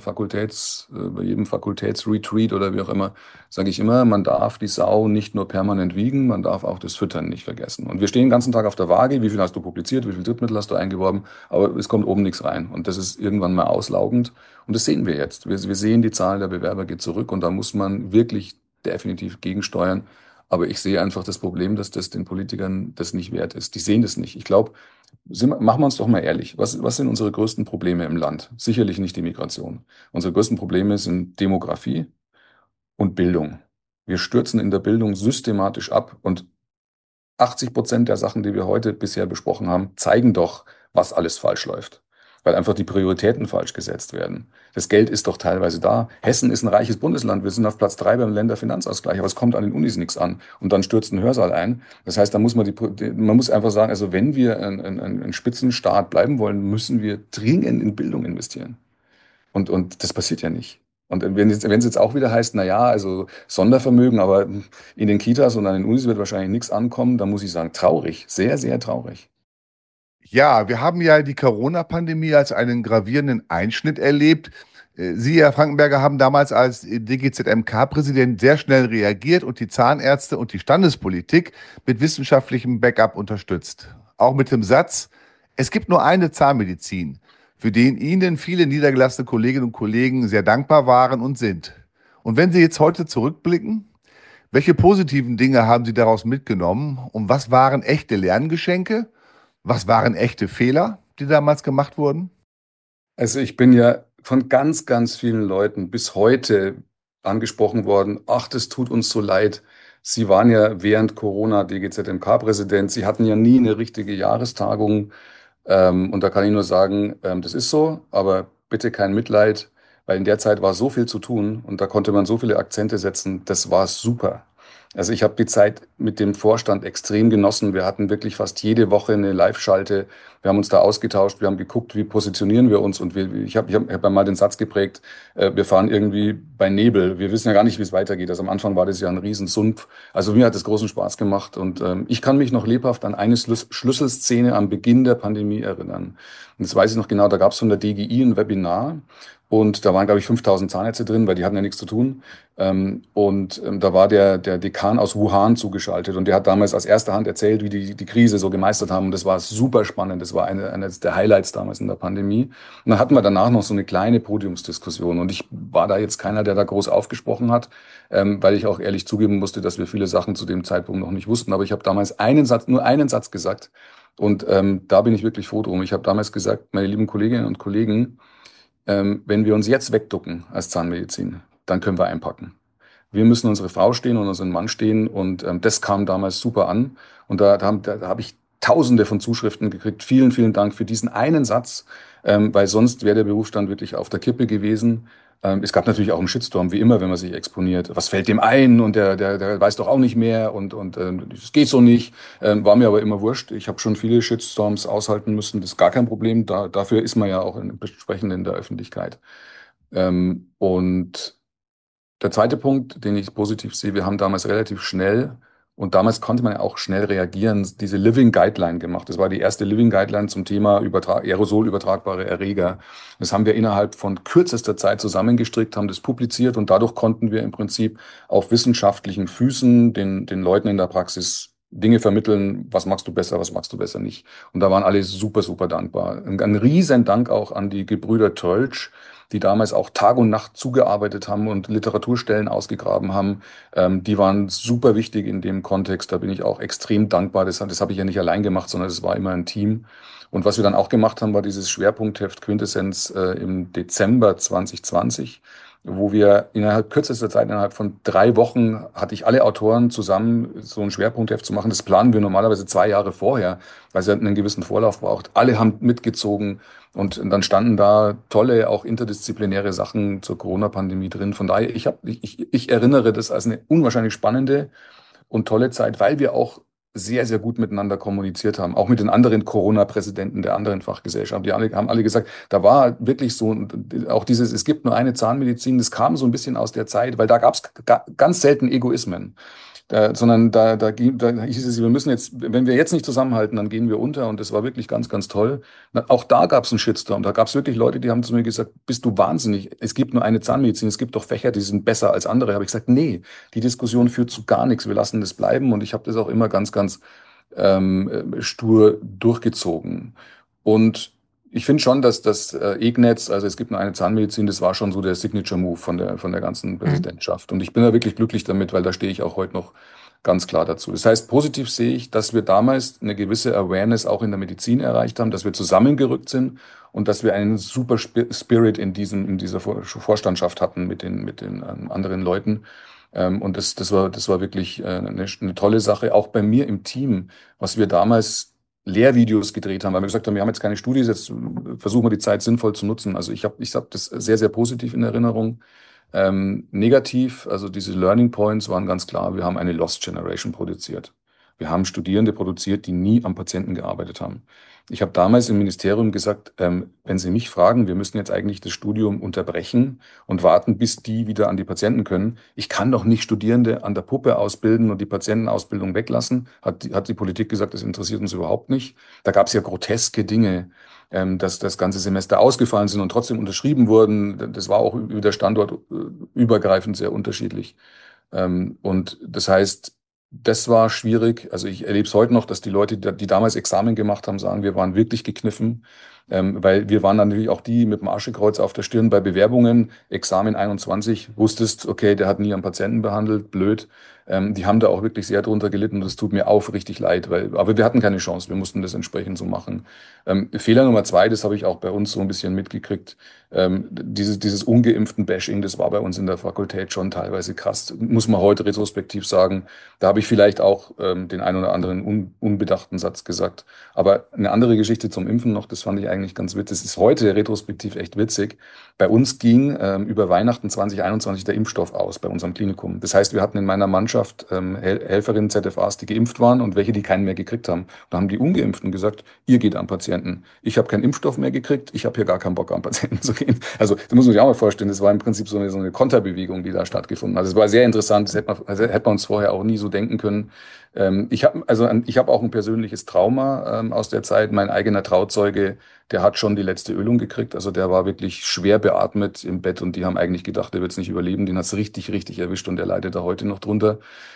bei jedem Fakultätsretreat oder wie auch immer, sage ich immer, man darf die Sau nicht nur permanent wiegen, man darf auch das Füttern nicht vergessen. Und wir stehen den ganzen Tag auf der Waage, wie viel hast du publiziert, wie viel Drittmittel hast du eingeworben, aber es kommt oben nichts rein. Und das ist irgendwann mal auslaugend. Und das sehen wir jetzt. Wir sehen, die Zahl der Bewerber geht zurück und da muss man wirklich definitiv gegensteuern. Aber ich sehe einfach das Problem, dass das den Politikern das nicht wert ist. Die sehen das nicht. Ich glaube, machen wir uns doch mal ehrlich. Was sind unsere größten Probleme im Land? Sicherlich nicht die Migration. Unsere größten Probleme sind Demografie und Bildung. Wir stürzen in der Bildung systematisch ab und 80% der Sachen, die wir heute bisher besprochen haben, zeigen doch, was alles falsch läuft. Weil einfach die Prioritäten falsch gesetzt werden. Das Geld ist doch teilweise da. Hessen ist ein reiches Bundesland. Wir sind auf Platz 3 beim Länderfinanzausgleich, aber es kommt an den Unis nichts an. Und dann stürzt ein Hörsaal ein. Das heißt, da muss man muss einfach sagen, also wenn wir ein Spitzenstaat bleiben wollen, müssen wir dringend in Bildung investieren. Und das passiert ja nicht. Und wenn es jetzt auch wieder heißt, na ja, also Sondervermögen, aber in den Kitas und an den Unis wird wahrscheinlich nichts ankommen, dann muss ich sagen, traurig, sehr, sehr traurig. Ja, wir haben ja die Corona-Pandemie als einen gravierenden Einschnitt erlebt. Sie, Herr Frankenberger, haben damals als DGZMK-Präsident sehr schnell reagiert und die Zahnärzte und die Standespolitik mit wissenschaftlichem Backup unterstützt. Auch mit dem Satz: Es gibt nur eine Zahnmedizin, für den Ihnen viele niedergelassene Kolleginnen und Kollegen sehr dankbar waren und sind. Und wenn Sie jetzt heute zurückblicken, welche positiven Dinge haben Sie daraus mitgenommen und was waren echte Lerngeschenke? Was waren echte Fehler, die damals gemacht wurden? Also ich bin ja von ganz, ganz vielen Leuten bis heute angesprochen worden. Ach, das tut uns so leid. Sie waren ja während Corona DGZMK-Präsident. Sie hatten ja nie eine richtige Jahrestagung. Und da kann ich nur sagen, das ist so, aber bitte kein Mitleid, weil in der Zeit war so viel zu tun und da konnte man so viele Akzente setzen. Das war super. Also ich habe die Zeit mit dem Vorstand extrem genossen. Wir hatten wirklich fast jede Woche eine Live-Schalte. Wir haben uns da ausgetauscht, wir haben geguckt, wie positionieren wir uns und ich hab einmal den Satz geprägt, wir fahren irgendwie bei Nebel. Wir wissen ja gar nicht, wie es weitergeht. Also am Anfang war das ja ein Riesensumpf. Also mir hat es großen Spaß gemacht und ich kann mich noch lebhaft an eine Schlüsselszene am Beginn der Pandemie erinnern. Und das weiß ich noch genau, da gab es von der DGI ein Webinar und da waren, glaube ich, 5000 Zahnärzte drin, weil die hatten ja nichts zu tun. Da war der Dekan aus Wuhan zugeschaltet und der hat damals aus erster Hand erzählt, wie die Krise so gemeistert haben. Und das war super spannend. Das war eines der Highlights damals in der Pandemie. Und dann hatten wir danach noch so eine kleine Podiumsdiskussion. Und ich war da jetzt keiner, der da groß aufgesprochen hat, weil ich auch ehrlich zugeben musste, dass wir viele Sachen zu dem Zeitpunkt noch nicht wussten. Aber ich habe damals nur einen Satz gesagt. Und da bin ich wirklich froh drum. Ich habe damals gesagt, meine lieben Kolleginnen und Kollegen, wenn wir uns jetzt wegducken als Zahnmedizin, dann können wir einpacken. Wir müssen unsere Frau stehen und unseren Mann stehen und das kam damals super an. Und da hab ich Tausende von Zuschriften gekriegt. Vielen, vielen Dank für diesen einen Satz, weil sonst wäre der Berufsstand wirklich auf der Kippe gewesen. Es gab natürlich auch einen Shitstorm, wie immer, wenn man sich exponiert. Was fällt dem ein? Und der weiß doch auch nicht mehr und es geht so nicht. War mir aber immer wurscht. Ich habe schon viele Shitstorms aushalten müssen. Das ist gar kein Problem. Dafür ist man ja auch entsprechend in der Öffentlichkeit. Und der zweite Punkt, den ich positiv sehe, wir haben damals relativ schnell und damals konnte man ja auch schnell reagieren, diese Living Guideline gemacht. Das war die erste Living Guideline zum Thema Aerosol übertragbare Erreger. Das haben wir innerhalb von kürzester Zeit zusammengestrickt, haben das publiziert und dadurch konnten wir im Prinzip auf wissenschaftlichen Füßen den Leuten in der Praxis Dinge vermitteln, was magst du besser, was magst du besser nicht. Und da waren alle super, super dankbar. Ein riesen Dank auch an die Gebrüder Tölsch, die damals auch Tag und Nacht zugearbeitet haben und Literaturstellen ausgegraben haben. Die waren super wichtig in dem Kontext. Da bin ich auch extrem dankbar. Das habe ich ja nicht allein gemacht, sondern es war immer ein Team. Und was wir dann auch gemacht haben, war dieses Schwerpunktheft Quintessenz im Dezember 2020, wo wir innerhalb kürzester Zeit, innerhalb von 3 Wochen, hatte ich alle Autoren zusammen, so ein Schwerpunktheft zu machen. Das planen wir normalerweise 2 Jahre vorher, weil es ja einen gewissen Vorlauf braucht. Alle haben mitgezogen und dann standen da tolle, auch interdisziplinäre Sachen zur Corona-Pandemie drin. Von daher, ich erinnere das als eine unwahrscheinlich spannende und tolle Zeit, weil wir auch sehr, sehr gut miteinander kommuniziert haben, auch mit den anderen Corona-Präsidenten der anderen Fachgesellschaften. Haben alle gesagt, da war wirklich so, auch dieses, es gibt nur eine Zahnmedizin, das kam so ein bisschen aus der Zeit, weil da gab es ganz selten Egoismen. Sondern da hieß es, wir müssen jetzt, wenn wir jetzt nicht zusammenhalten, dann gehen wir unter. Und das war wirklich ganz, ganz toll. Auch da gab es einen Shitstorm. Da gab es wirklich Leute, die haben zu mir gesagt, bist du wahnsinnig? Es gibt nur eine Zahnmedizin. Es gibt doch Fächer, die sind besser als andere. Habe ich gesagt, nee, die Diskussion führt zu gar nichts. Wir lassen das bleiben. Und ich habe das auch immer ganz, ganz stur durchgezogen. Und ich finde schon, dass das EGNETZ, also es gibt nur eine Zahnmedizin, das war schon so der Signature-Move von der ganzen Mhm. Präsidentschaft. Und ich bin da wirklich glücklich damit, weil da stehe ich auch heute noch ganz klar dazu. Das heißt, positiv sehe ich, dass wir damals eine gewisse Awareness auch in der Medizin erreicht haben, dass wir zusammengerückt sind und dass wir einen super Spirit in dieser Vorstandschaft hatten mit den anderen Leuten. Und das war wirklich eine tolle Sache. Auch bei mir im Team, was wir damals Lehrvideos gedreht haben, weil wir gesagt haben, wir haben jetzt keine Studis, jetzt versuchen wir die Zeit sinnvoll zu nutzen. Also ich hab das sehr, sehr positiv in Erinnerung. Negativ, also diese Learning Points waren ganz klar, wir haben eine Lost Generation produziert. Wir haben Studierende produziert, die nie am Patienten gearbeitet haben. Ich habe damals im Ministerium gesagt, wenn Sie mich fragen, wir müssen jetzt eigentlich das Studium unterbrechen und warten, bis die wieder an die Patienten können. Ich kann doch nicht Studierende an der Puppe ausbilden und die Patientenausbildung weglassen. Hat die Politik gesagt, das interessiert uns überhaupt nicht. Da gab es ja groteske Dinge, dass das ganze Semester ausgefallen sind und trotzdem unterschrieben wurden. Das war auch wieder standortübergreifend sehr unterschiedlich. Und das heißt, das war schwierig. Also ich erlebe es heute noch, dass die Leute, die damals Examen gemacht haben, sagen, wir waren wirklich gekniffen. Weil wir waren dann natürlich auch die mit dem Aschekreuz auf der Stirn bei Bewerbungen, Examen 21, wusstest, okay, der hat nie einen Patienten behandelt, blöd. Die haben da auch wirklich sehr drunter gelitten und das tut mir aufrichtig leid, aber wir hatten keine Chance, wir mussten das entsprechend so machen. Fehler Nummer zwei, das habe ich auch bei uns so ein bisschen mitgekriegt, dieses ungeimpften Bashing, das war bei uns in der Fakultät schon teilweise krass, muss man heute retrospektiv sagen. Da habe ich vielleicht auch den einen oder anderen unbedachten Satz gesagt. Aber eine andere Geschichte zum Impfen noch, das fand ich eigentlich ganz witzig. Das ist heute retrospektiv echt witzig. Bei uns ging über Weihnachten 2021 der Impfstoff aus bei unserem Klinikum. Das heißt, wir hatten in meiner Mannschaft Helferinnen, ZFAs, die geimpft waren und welche, die keinen mehr gekriegt haben. Da haben die Ungeimpften gesagt, ihr geht am Patienten. Ich habe keinen Impfstoff mehr gekriegt, ich habe hier gar keinen Bock am Patienten zu gehen. Also das muss man sich auch mal vorstellen, das war im Prinzip so eine Konterbewegung, die da stattgefunden hat. Also es war sehr interessant, hätte man uns vorher auch nie so denken können. Ich habe auch ein persönliches Trauma aus der Zeit. Mein eigener Trauzeuge, der hat schon die letzte Ölung gekriegt. Also der war wirklich schwer beatmet im Bett und die haben eigentlich gedacht, der wird es nicht überleben. Den hat es richtig, richtig erwischt und der leidet da heute noch drunter.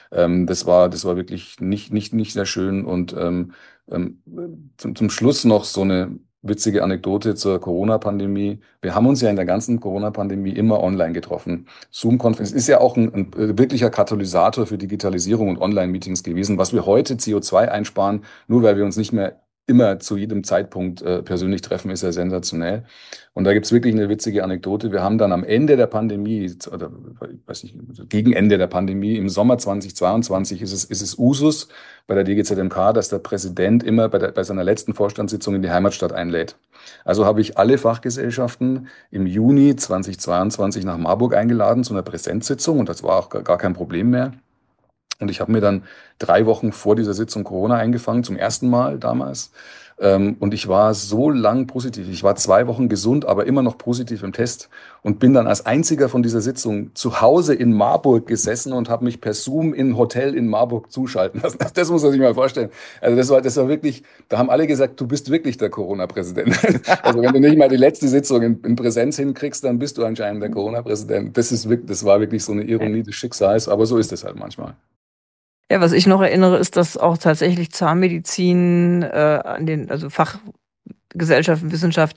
Das war wirklich nicht sehr schön. Und ähm, zum Schluss noch so eine witzige Anekdote zur Corona-Pandemie. Wir haben uns ja in der ganzen Corona-Pandemie immer online getroffen. Zoom-Konferenz ist ja auch ein wirklicher Katalysator für Digitalisierung und Online-Meetings gewesen. Was wir heute CO2 einsparen, nur weil wir uns nicht mehr immer zu jedem Zeitpunkt persönlich treffen, ist ja sensationell. Und da gibt's wirklich eine witzige Anekdote. Wir haben dann am Ende der Pandemie, oder ich weiß nicht, gegen Ende der Pandemie, im Sommer 2022 ist es Usus bei der DGZMK, dass der Präsident immer bei seiner letzten Vorstandssitzung in die Heimatstadt einlädt. Also habe ich alle Fachgesellschaften im Juni 2022 nach Marburg eingeladen zu einer Präsenzsitzung und das war auch gar kein Problem mehr. Und ich habe mir dann 3 Wochen vor dieser Sitzung Corona eingefangen, zum ersten Mal damals. Und ich war so lang positiv. Ich war 2 Wochen gesund, aber immer noch positiv im Test und bin dann als einziger von dieser Sitzung zu Hause in Marburg gesessen und habe mich per Zoom in Hotel in Marburg zuschalten lassen. Das muss man sich mal vorstellen. Also das war wirklich, da haben alle gesagt, du bist wirklich der Corona-Präsident. Also wenn du nicht mal die letzte Sitzung in Präsenz hinkriegst, dann bist du anscheinend der Corona-Präsident. Das war wirklich so eine Ironie des Schicksals, aber so ist es halt manchmal. Ja, was ich noch erinnere, ist, dass auch tatsächlich Zahnmedizin also Fachgesellschaften, Wissenschaft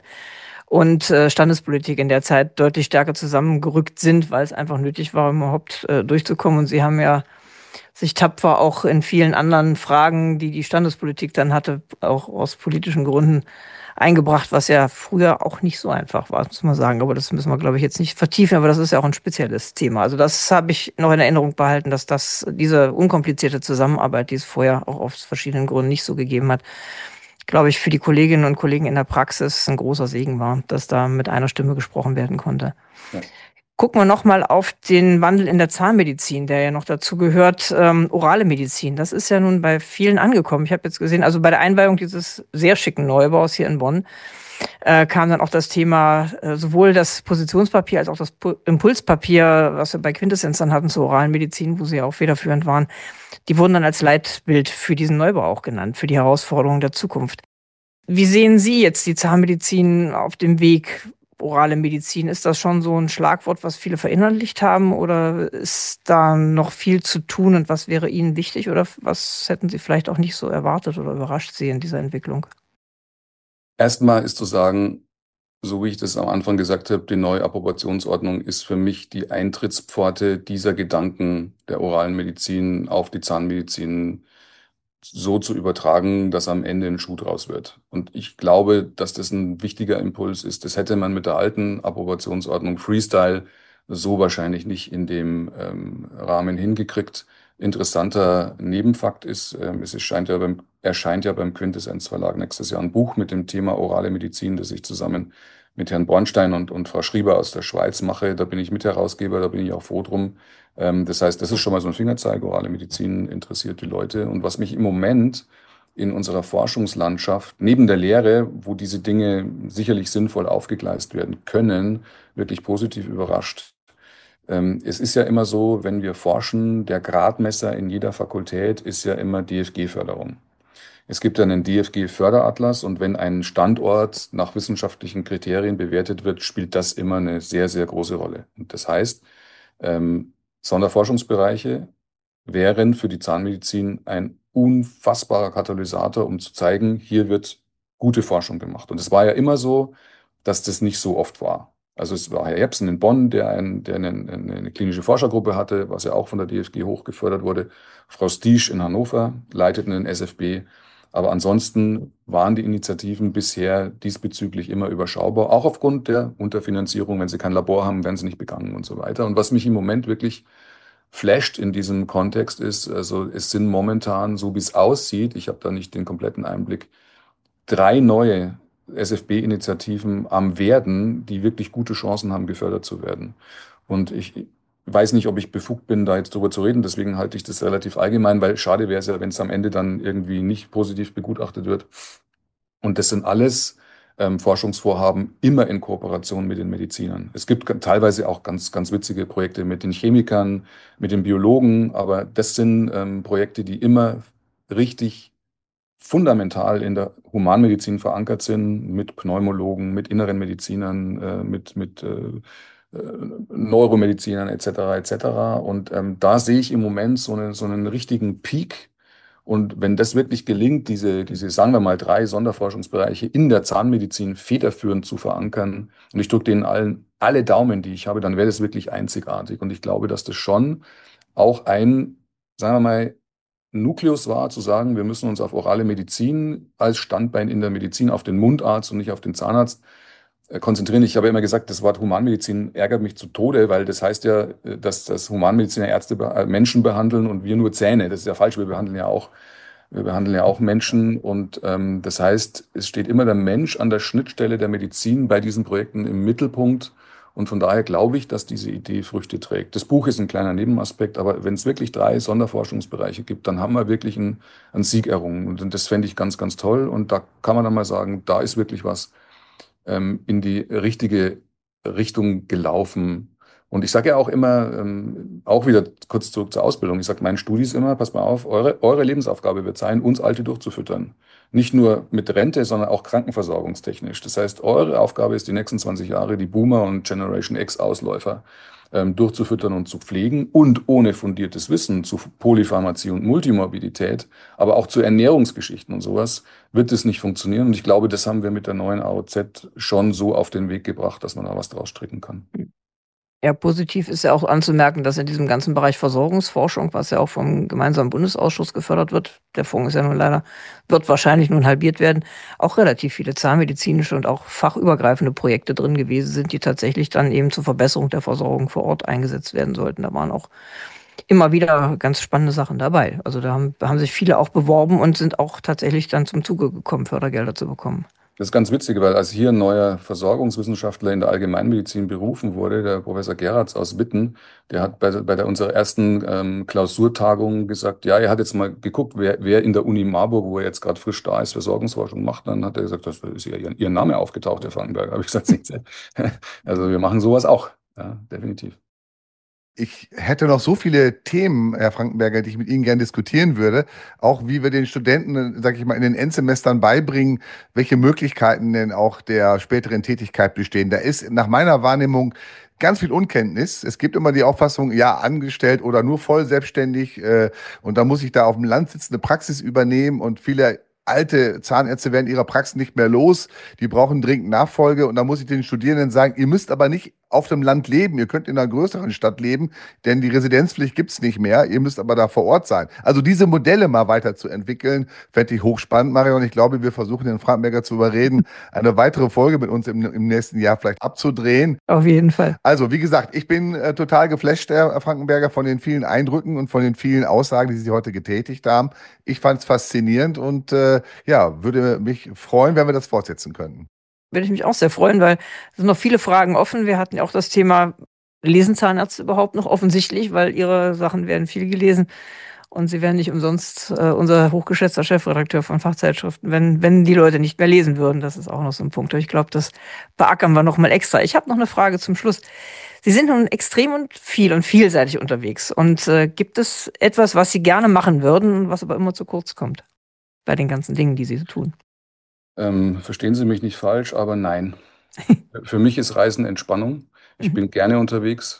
und Standespolitik in der Zeit deutlich stärker zusammengerückt sind, weil es einfach nötig war, um überhaupt durchzukommen. Und sie haben ja sich tapfer auch in vielen anderen Fragen, die die Standespolitik dann hatte, auch aus politischen Gründen eingebracht, was ja früher auch nicht so einfach war, muss man sagen. Aber das müssen wir, glaube ich, jetzt nicht vertiefen, aber das ist ja auch ein spezielles Thema. Also das habe ich noch in Erinnerung behalten, dass diese unkomplizierte Zusammenarbeit, die es vorher auch aus verschiedenen Gründen nicht so gegeben hat, glaube ich, für die Kolleginnen und Kollegen in der Praxis ein großer Segen war, dass da mit einer Stimme gesprochen werden konnte. Ja. Gucken wir nochmal auf den Wandel in der Zahnmedizin, der ja noch dazu gehört, orale Medizin. Das ist ja nun bei vielen angekommen. Ich habe jetzt gesehen, also bei der Einweihung dieses sehr schicken Neubaus hier in Bonn kam dann auch das Thema, sowohl das Positionspapier als auch das Impulspapier, was wir bei Quintessenz dann hatten zur oralen Medizin, wo sie ja auch federführend waren, die wurden dann als Leitbild für diesen Neubau auch genannt, für die Herausforderungen der Zukunft. Wie sehen Sie jetzt die Zahnmedizin auf dem Weg orale Medizin? Ist das schon so ein Schlagwort, was viele verinnerlicht haben, oder ist da noch viel zu tun und was wäre Ihnen wichtig oder was hätten Sie vielleicht auch nicht so erwartet oder überrascht Sie in dieser Entwicklung? Erstmal ist zu sagen, so wie ich das am Anfang gesagt habe, die neue Approbationsordnung ist für mich die Eintrittspforte dieser Gedanken der oralen Medizin auf die Zahnmedizin so zu übertragen, dass am Ende ein Schuh draus wird. Und ich glaube, dass das ein wichtiger Impuls ist. Das hätte man mit der alten Approbationsordnung Freestyle so wahrscheinlich nicht in dem Rahmen hingekriegt. Interessanter Nebenfakt ist, erscheint ja beim Quintessenz Verlag nächstes Jahr ein Buch mit dem Thema orale Medizin, das ich zusammen mit Herrn Bornstein und Frau Schrieber aus der Schweiz mache. Da bin ich Mitherausgeber, da bin ich auch froh drum. Das heißt, das ist schon mal so ein Fingerzeig. Orale Medizin interessiert die Leute. Und was mich im Moment in unserer Forschungslandschaft, neben der Lehre, wo diese Dinge sicherlich sinnvoll aufgegleist werden können, wirklich positiv überrascht. Es ist ja immer so, wenn wir forschen, der Gradmesser in jeder Fakultät ist ja immer DFG-Förderung. Es gibt einen DFG-Förderatlas und wenn ein Standort nach wissenschaftlichen Kriterien bewertet wird, spielt das immer eine sehr, sehr große Rolle. Und das heißt, Sonderforschungsbereiche wären für die Zahnmedizin ein unfassbarer Katalysator, um zu zeigen, hier wird gute Forschung gemacht. Und es war ja immer so, dass das nicht so oft war. Also es war Herr Jepsen in Bonn, der eine klinische Forschergruppe hatte, was ja auch von der DFG hoch gefördert wurde. Frau Stiesch in Hannover leiteten den SFB. Aber ansonsten waren die Initiativen bisher diesbezüglich immer überschaubar, auch aufgrund der Unterfinanzierung. Wenn sie kein Labor haben, werden sie nicht begangen und so weiter. Und was mich im Moment wirklich flasht in diesem Kontext ist, also es sind momentan, so wie es aussieht, ich habe da nicht den kompletten Einblick, 3 neue SFB-Initiativen am Werden, die wirklich gute Chancen haben, gefördert zu werden. Und ich weiß nicht, ob ich befugt bin, da jetzt drüber zu reden. Deswegen halte ich das relativ allgemein, weil schade wäre es ja, wenn es am Ende dann irgendwie nicht positiv begutachtet wird. Und das sind alles Forschungsvorhaben immer in Kooperation mit den Medizinern. Es gibt teilweise auch ganz, ganz witzige Projekte mit den Chemikern, mit den Biologen, aber das sind Projekte, die immer richtig fundamental in der Humanmedizin verankert sind, mit Pneumologen, mit inneren Medizinern, mit Neuromedizinern etc. etc. Und da sehe ich im Moment so einen richtigen Peak. Und wenn das wirklich gelingt, sagen wir mal, 3 Sonderforschungsbereiche in der Zahnmedizin federführend zu verankern, und ich drücke denen allen alle Daumen, die ich habe, dann wäre das wirklich einzigartig. Und ich glaube, dass das schon auch sagen wir mal, Nukleus war, zu sagen, wir müssen uns auf orale Medizin als Standbein in der Medizin auf den Mundarzt und nicht auf den Zahnarzt konzentrieren. Ich habe ja immer gesagt, das Wort Humanmedizin ärgert mich zu Tode, weil das heißt ja, dass Humanmediziner Menschen behandeln und wir nur Zähne. Das ist ja falsch. Wir behandeln ja auch Menschen und das heißt, es steht immer der Mensch an der Schnittstelle der Medizin bei diesen Projekten im Mittelpunkt. Und von daher glaube ich, dass diese Idee Früchte trägt. Das Buch ist ein kleiner Nebenaspekt, aber wenn es wirklich 3 Sonderforschungsbereiche gibt, dann haben wir wirklich einen Sieg errungen. Und das fände ich ganz, ganz toll. Und da kann man dann mal sagen, da ist wirklich was in die richtige Richtung gelaufen. Und ich sage ja auch immer, auch wieder kurz zurück zur Ausbildung, ich sage meinen Studis immer, pass mal auf, eure Lebensaufgabe wird sein, uns Alte durchzufüttern. Nicht nur mit Rente, sondern auch krankenversorgungstechnisch. Das heißt, eure Aufgabe ist, die nächsten 20 Jahre die Boomer und Generation X Ausläufer durchzufüttern und zu pflegen und ohne fundiertes Wissen zu Polypharmazie und Multimorbidität, aber auch zu Ernährungsgeschichten und sowas, wird es nicht funktionieren. Und ich glaube, das haben wir mit der neuen AOZ schon so auf den Weg gebracht, dass man da was draus stricken kann. Ja, positiv ist ja auch anzumerken, dass in diesem ganzen Bereich Versorgungsforschung, was ja auch vom gemeinsamen Bundesausschuss gefördert wird, der Fonds ist ja nun leider, wird wahrscheinlich nun halbiert werden, auch relativ viele zahnmedizinische und auch fachübergreifende Projekte drin gewesen sind, die tatsächlich dann eben zur Verbesserung der Versorgung vor Ort eingesetzt werden sollten. Da waren auch immer wieder ganz spannende Sachen dabei. Also da haben sich viele auch beworben und sind auch tatsächlich dann zum Zuge gekommen, Fördergelder zu bekommen. Das ist ganz witzig, weil als hier ein neuer Versorgungswissenschaftler in der Allgemeinmedizin berufen wurde, der Professor Geratz aus Witten, der hat bei unserer ersten Klausurtagung gesagt, ja, er hat jetzt mal geguckt, wer in der Uni Marburg, wo er jetzt gerade frisch da ist, Versorgungsforschung macht. Dann hat er gesagt, das ist ja Ihr Name aufgetaucht, Herr Frankenberg. Habe ich gesagt, sehen Sie. Also wir machen sowas auch, ja, definitiv. Ich hätte noch so viele Themen, Herr Frankenberger, die ich mit Ihnen gerne diskutieren würde. Auch wie wir den Studenten, sage ich mal, in den Endsemestern beibringen, welche Möglichkeiten denn auch der späteren Tätigkeit bestehen. Da ist nach meiner Wahrnehmung ganz viel Unkenntnis. Es gibt immer die Auffassung, ja, angestellt oder nur voll selbstständig. Und da muss ich da auf dem Land sitzende Praxis übernehmen und viele alte Zahnärzte werden ihrer Praxis nicht mehr los. Die brauchen dringend Nachfolge. Und da muss ich den Studierenden sagen, ihr müsst aber nicht auf dem Land leben. Ihr könnt in einer größeren Stadt leben, denn die Residenzpflicht gibt's nicht mehr. Ihr müsst aber da vor Ort sein. Also diese Modelle mal weiterzuentwickeln, fände ich hochspannend, Marion. Ich glaube, wir versuchen den Frankenberger zu überreden, eine weitere Folge mit uns im nächsten Jahr vielleicht abzudrehen. Auf jeden Fall. Also, wie gesagt, ich bin total geflasht, Herr Frankenberger, von den vielen Eindrücken und von den vielen Aussagen, die Sie heute getätigt haben. Ich fand es faszinierend und ja, würde mich freuen, wenn wir das fortsetzen könnten. Würde ich mich auch sehr freuen, weil es sind noch viele Fragen offen. Wir hatten ja auch das Thema, lesen Zahnärzte überhaupt noch offensichtlich, weil ihre Sachen werden viel gelesen. Und sie wären nicht umsonst unser hochgeschätzter Chefredakteur von Fachzeitschriften, wenn die Leute nicht mehr lesen würden. Das ist auch noch so ein Punkt. Aber ich glaube, das beackern wir noch mal extra. Ich habe noch eine Frage zum Schluss. Sie sind nun extrem und viel und vielseitig unterwegs. Und gibt es etwas, was Sie gerne machen würden, was aber immer zu kurz kommt bei den ganzen Dingen, die Sie so tun? Verstehen Sie mich nicht falsch, aber nein. Für mich ist Reisen Entspannung. Ich bin gerne unterwegs,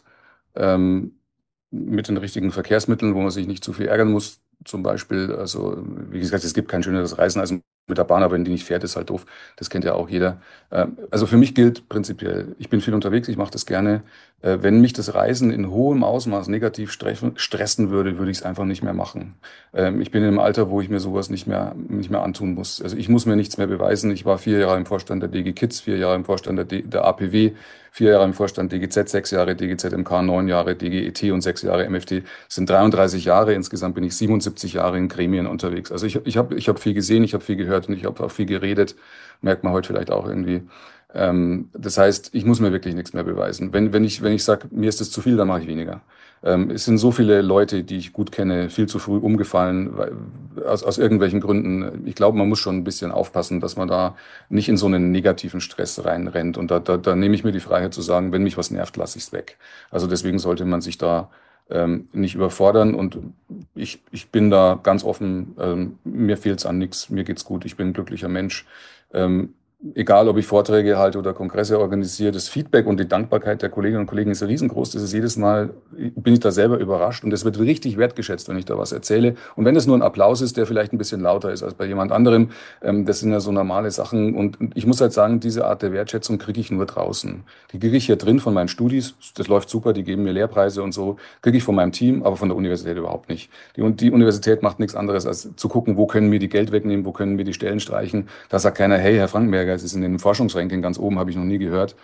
mit den richtigen Verkehrsmitteln, wo man sich nicht zu viel ärgern muss. Zum Beispiel, also wie gesagt, es gibt kein schöneres Reisen als mit der Bahn, aber wenn die nicht fährt, ist halt doof. Das kennt ja auch jeder. Also für mich gilt prinzipiell, ich bin viel unterwegs, ich mache das gerne. Wenn mich das Reisen in hohem Ausmaß negativ stressen würde, würde ich es einfach nicht mehr machen. Ich bin in einem Alter, wo ich mir sowas nicht mehr antun muss. Also ich muss mir nichts mehr beweisen. Ich war 4 Jahre im Vorstand der DG Kids, 4 Jahre im Vorstand der APW, 4 Jahre im Vorstand DGZ, 6 Jahre DGZMK, 9 Jahre DGET und 6 Jahre MFT. Das sind 33 Jahre. Insgesamt bin ich 77 Jahre in Gremien unterwegs. Also ich hab viel gesehen, ich habe viel gehört und ich habe auch viel geredet. Merkt man heute vielleicht auch irgendwie. Das heißt, ich muss mir wirklich nichts mehr beweisen. Wenn ich sage, mir ist das zu viel, dann mache ich weniger. Es sind so viele Leute, die ich gut kenne, viel zu früh umgefallen, aus irgendwelchen Gründen. Ich glaube, man muss schon ein bisschen aufpassen, dass man da nicht in so einen negativen Stress reinrennt. Und da nehme ich mir die Freiheit zu sagen, wenn mich was nervt, lasse ich es weg. Also deswegen sollte man sich da nicht überfordern. Und ich bin da ganz offen. Mir fehlt es an nichts. Mir geht's gut. Ich bin ein glücklicher Mensch. Egal, ob ich Vorträge halte oder Kongresse organisiere, das Feedback und die Dankbarkeit der Kolleginnen und Kollegen ist riesengroß. Das ist jedes Mal, bin ich da selber überrascht und es wird richtig wertgeschätzt, wenn ich da was erzähle. Und wenn es nur ein Applaus ist, der vielleicht ein bisschen lauter ist als bei jemand anderem, das sind ja so normale Sachen. Und ich muss halt sagen, diese Art der Wertschätzung kriege ich nur draußen. Die kriege ich hier drin von meinen Studis, das läuft super, die geben mir Lehrpreise und so, kriege ich von meinem Team, aber von der Universität überhaupt nicht. Die Universität macht nichts anderes, als zu gucken, wo können wir die Geld wegnehmen, wo können wir die Stellen streichen. Da sagt keiner, hey, Herr Frankenberger, es ist in den Forschungsranking ganz oben, habe ich noch nie gehört.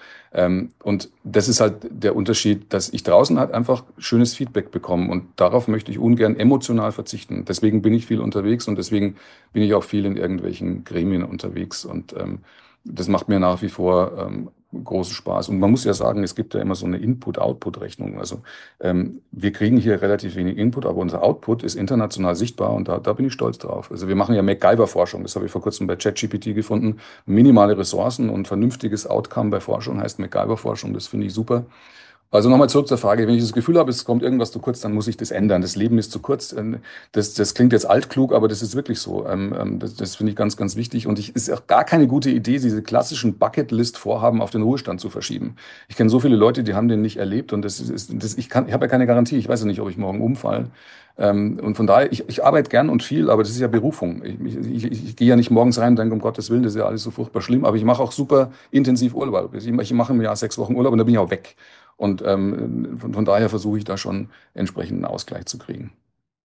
Und das ist halt der Unterschied, dass ich draußen halt einfach schönes Feedback bekomme und darauf möchte ich ungern emotional verzichten. Deswegen bin ich viel unterwegs und deswegen bin ich auch viel in irgendwelchen Gremien unterwegs und das macht mir nach wie vor großen Spaß. Und man muss ja sagen, es gibt ja immer so eine Input-Output-Rechnung. Also wir kriegen hier relativ wenig Input, aber unser Output ist international sichtbar und da bin ich stolz drauf. Also wir machen ja MacGyver-Forschung, das habe ich vor kurzem bei ChatGPT gefunden. Minimale Ressourcen und vernünftiges Outcome bei Forschung heißt MacGyver-Forschung, das finde ich super. Also nochmal zurück zur Frage, wenn ich das Gefühl habe, es kommt irgendwas zu kurz, dann muss ich das ändern. Das Leben ist zu kurz. Das klingt jetzt altklug, aber das ist wirklich so. Das finde ich ganz, ganz wichtig. Und es ist auch gar keine gute Idee, diese klassischen Bucketlist-Vorhaben auf den Ruhestand zu verschieben. Ich kenne so viele Leute, die haben den nicht erlebt und ich habe ja keine Garantie. Ich weiß ja nicht, ob ich morgen umfalle. Und von daher, ich arbeite gern und viel, aber das ist ja Berufung. Ich gehe ja nicht morgens rein und denke, um Gottes Willen, das ist ja alles so furchtbar schlimm. Aber ich mache auch super intensiv Urlaub. Ich mache im Jahr 6 Wochen Urlaub und da bin ich auch weg. Und von daher versuche ich da schon entsprechend einen Ausgleich zu kriegen.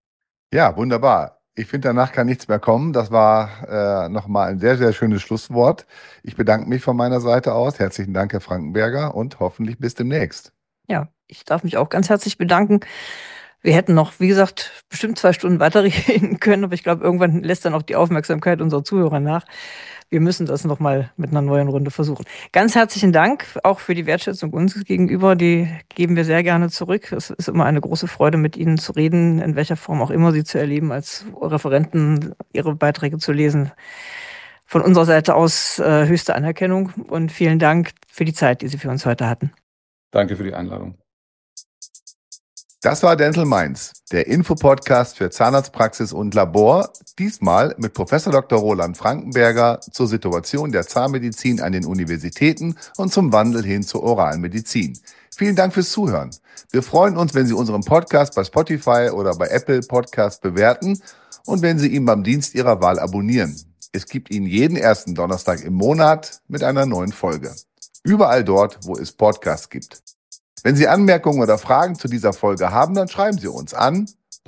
Ja, wunderbar. Ich finde, danach kann nichts mehr kommen. Das war nochmal ein sehr, sehr schönes Schlusswort. Ich bedanke mich von meiner Seite aus. Herzlichen Dank, Herr Frankenberger, und hoffentlich bis demnächst. Ja, ich darf mich auch ganz herzlich bedanken. Wir hätten noch, wie gesagt, bestimmt 2 Stunden weiterreden können, aber ich glaube, irgendwann lässt dann auch die Aufmerksamkeit unserer Zuhörer nach. Wir müssen das nochmal mit einer neuen Runde versuchen. Ganz herzlichen Dank auch für die Wertschätzung uns gegenüber. Die geben wir sehr gerne zurück. Es ist immer eine große Freude, mit Ihnen zu reden, in welcher Form auch immer Sie zu erleben, als Referenten Ihre Beiträge zu lesen. Von unserer Seite aus höchste Anerkennung und vielen Dank für die Zeit, die Sie für uns heute hatten. Danke für die Einladung. Das war Dental Minds, der Infopodcast für Zahnarztpraxis und Labor, diesmal mit Professor Dr. Roland Frankenberger zur Situation der Zahnmedizin an den Universitäten und zum Wandel hin zur oralen Medizin. Vielen Dank fürs Zuhören. Wir freuen uns, wenn Sie unseren Podcast bei Spotify oder bei Apple Podcast bewerten und wenn Sie ihn beim Dienst Ihrer Wahl abonnieren. Es gibt ihn jeden ersten Donnerstag im Monat mit einer neuen Folge. Überall dort, wo es Podcasts gibt. Wenn Sie Anmerkungen oder Fragen zu dieser Folge haben, dann schreiben Sie uns an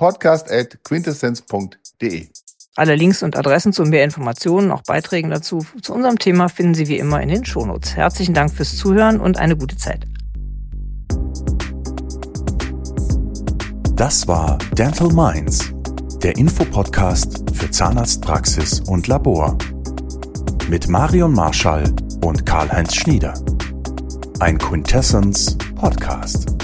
podcast@quintessenz.de. Alle Links und Adressen zu mehr Informationen, auch Beiträgen dazu zu unserem Thema finden Sie wie immer in den Shownotes. Herzlichen Dank fürs Zuhören und eine gute Zeit. Das war Dental Minds, der Infopodcast für Zahnarztpraxis und Labor. Mit Marion Marschall und Karl-Heinz Schnieder. Ein Quintessenz Podcast.